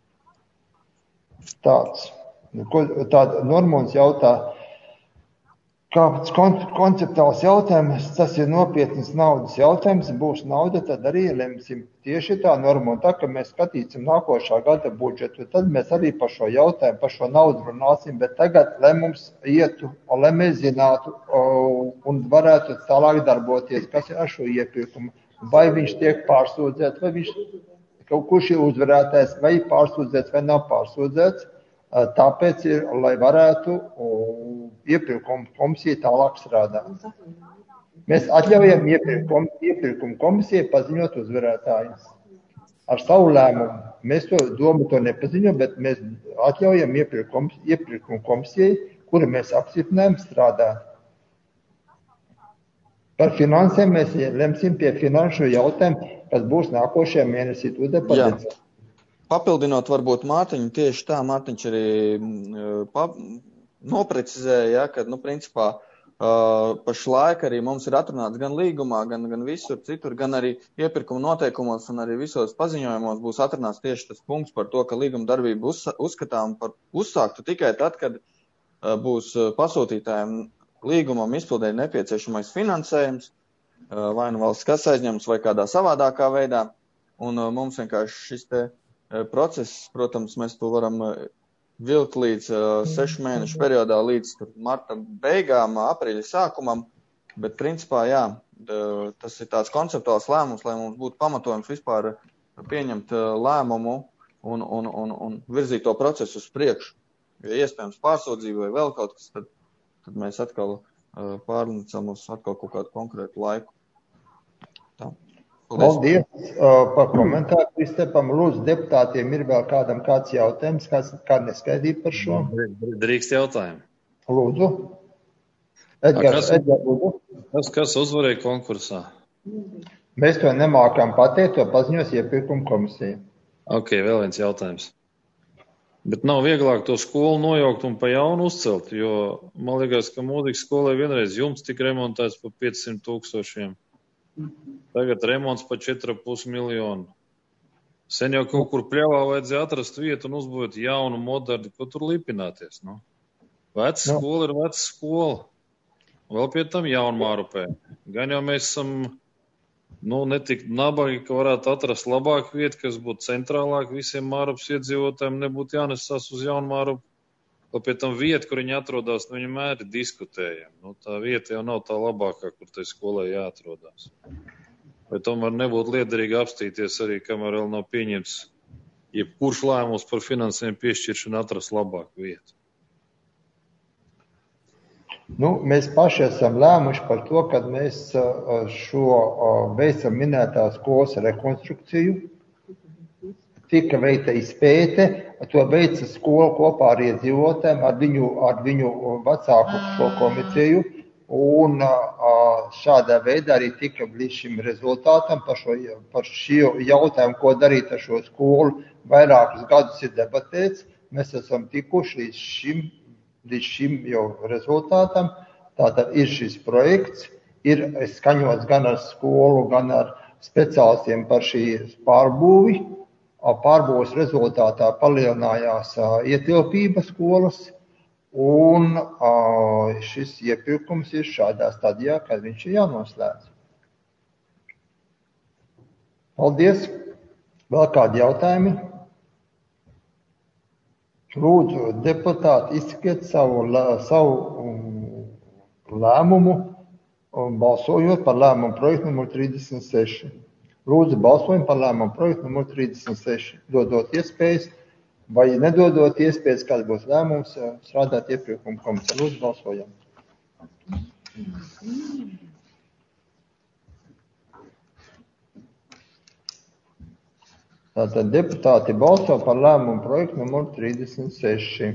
Tāds. Tāda Normons jautā, kāds konceptuāls jautājums, tas ir nopietnas naudas jautājums, būs nauda, tad arī lemsim tieši tā norma. Un tā, ka mēs skatīsim nākošā gada budžetu, tad mēs arī par šo jautājumu, par šo naudu runāsim, bet tagad, lai mums ietu, un lai mēs zinātu un varētu tālāk darboties, kas ir ar šo iepirkumu, vai viņš tiek pārsūdzēts, vai viņš kaut kurš ir uzvarētājs, vai pārsūdzēts, vai nav pārsūdzēts. Tāpēc ir, lai varētu iepirkuma komisija tālāk strādāt. Mēs atļaujam iepirkuma, iepirkuma komisijai paziņot uzvarētājus ar savu lēmumu. Mēs to domu to nepaziņo, bet mēs atļaujam iepirkuma, iepirkuma komisijai, kuru mēs apstiprinājam strādāt. Par finansēm mēs lemsim pie finanšu jautājumu, kas būs nākošajā mēnesī. Jā. papildinot varbūt Mārtiņu, tieši tā Mārtiņš arī pa, noprecizēja, ja, ka, nu, principā, Uh, pašlaik arī mums ir atrunāts gan līgumā, gan, gan visur citur, gan arī iepirkuma noteikumos un arī visos paziņojumos būs atrunāts tieši tas punkts par to, ka līguma darbība uz, uzskatām par uzsāktu tikai tad, kad uh, būs pasūtītājiem līgumam izpildēt nepieciešamais finansējums, uh, vai nu valsts kas aizņems vai kādā savādākā veidā. Un uh, mums vienkārši šis te uh, process, protams, mēs to varam uh, vilkt līdz uh, sešu mēnešu periodā līdz marta beigām, aprīļa sākumam, bet principā, jā, d, tas ir tāds konceptuāls lēmums, lai mums būtu pamatojums vispār pieņemt uh, lēmumu un, un, un, un virzīt to procesu uz priekšu. Ja iespējams pārsūdzība vai vēl kaut kas, tad, tad mēs atkal uh, pārlicam uz atkal kaut kādu konkrētu laiku. Tā. Paldies uh, par komentāru. Kristepam, lūdzu, deputātiem ir vēl kādam kāds jautājums, kāds, kāda neskaidrība par šo? Drīkst jautājumu. Lūdzu. Edgars, kas, Edgars, lūdzu. Kas, kas uzvarēja konkursā? Mēs to nemākam pateikt, to paziņos iepirkuma komisija. Ok, vēl viens jautājums. Bet nav vieglāk to skolu nojaukt un pa jaunu uzcelt, jo man liekas, ka mūzikas skolai vienreiz jumts tika remontēts pa piecsimt tūkstošiem. Tagad remonts pa četri ar pus miljonu. Sen jau kaut kur pļavā vajadzēja atrast vietu un uzbūvēt jaunu, modernu, ko tur lipināties. Nu? Veca Nu. skola ir veca skola. Vēl pie tam Jaunmārupē. Gan jau mēs esam nu, netik nabagi, ka varētu atrast labāku vietu, kas būtu centrālāk visiem Mārupas iedzīvotājiem, nebūtu jānesās uz Jaunmārupu. Vēl pie tam vieta, kur viņi atrodas, nu, viņi mēri diskutējam. Nu, tā vieta jau nav tā labākā, kur tai skolai jāatrodās. Vai tomēr nebūtu liederīgi apstīties arī, kamēr vēl nav pieņemts jebkurš lēmums par finansējumu piešķiršanu atrast labāku vietu? Nu, mēs paši esam lēmuši par to, kad mēs šo veicam minētās skolas rekonstrukciju. Tika veikta izpēte, to veica skola kopā ar iedzīvotājiem, ar viņu, ar viņu vecāku šo komiteju, un šādā veidā arī tika līdz šim rezultātam par šo, par šo jautājumu, ko darīt ar šo skolu, vairākus gadus ir debatēts. Mēs esam tikuši līdz šim, līdz šim jau rezultātam. Tātad ir šis projekts, ir skaņots gan ar skolu, gan ar speciālistiem par šī pārbūvi. Pārbūves rezultātā palielinājās ietilpība skolas, un šis iepirkums ir šādā stadijā, kad viņš ir jānoslēdz. Paldies! Vēl kādi jautājumi? Lūdzu, deputāti, izsakiet savu, savu lēmumu, balsojot par lēmumu projektu numur trīsdesmit seši. Lūdzu, balsojam par lēmumu projektu numur trīsdesmit seši. Dodot iespējas, vai nedodot iespējas, kāds būs lēmums strādāt iepirkuma komisijā. Lūdzu, balsojam. Tātad deputāti balso par lēmumu projektu numur trīsdesmit seši.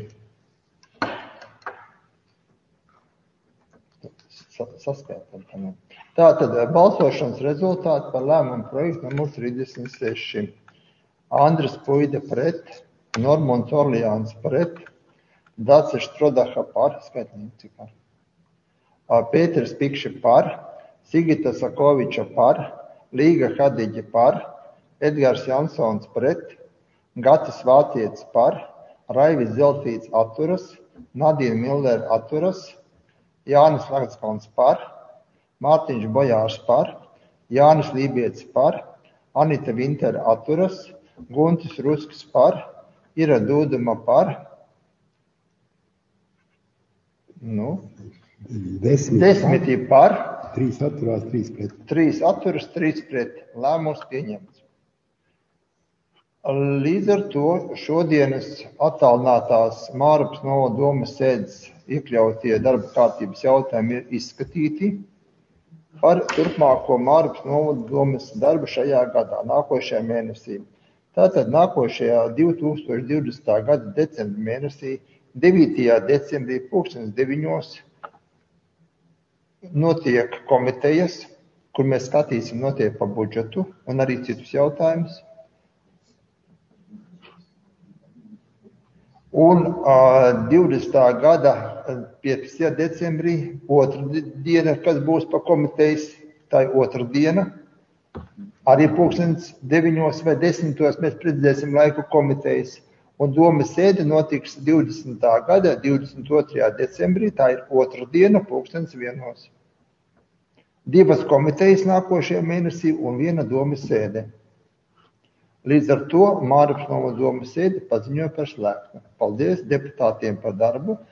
Saskaitam. Tātad balsošanas rezultāti par lēmumu projektu numur trīsdesmit seši. Andris Puida pret, Normons Orlijāns pret, Dace Štrodaha par, skaitām cikā. Pēters Pikši par, Sigita Sakoviča par, Līga Hadiģa par, Edgars Jansons pret, Gatis Vācietis par, Raivis Zeltīts atturas, Nadīna Miller atturas, Jānis Lagskalns par, Mārtiņš Bojārs par, Jānis Lībietis par, Anita Vinter atturas, Guntis Rusks par, Ira Dūduma par, nu, Desmit, desmiti par, trīs atturās, trīs pret. trīs atturas, trīs pret. Lēmums pieņemts. Līdz ar to šodienas attālinātās Mārupas novada domes sēdes iekļautie darba kārtības jautājumi ir izskatīti par turpmāko Mārupas novada domes darbu šajā gadā, nākošajā mēnesī. Tātad nākošajā divi tūkstoši divdesmitā gada decembra mēnesī, devītajā decembrī pulkstens deviņos notiek komitejas, kur mēs skatīsim notiek par budžetu un arī citus jautājumus. Un uh, divdesmitā gada piecpadsmitajā decembrī otra diena, kas būs pa komitejas, tā ir otra diena. Arī pulkstens deviņos vai desmitos mēs precizēsim laiku komitejas. Un domas sēde notiks divdesmitā gada divdesmit otrajā decembrī, tā ir otra diena, pulkstens vienos. Divas komitejas nākošajā mēnesī un viena domas sēde. Līdz ar to Mārupes novada domas sēdi paziņoja par slēgtu. Paldies deputātiem par darbu.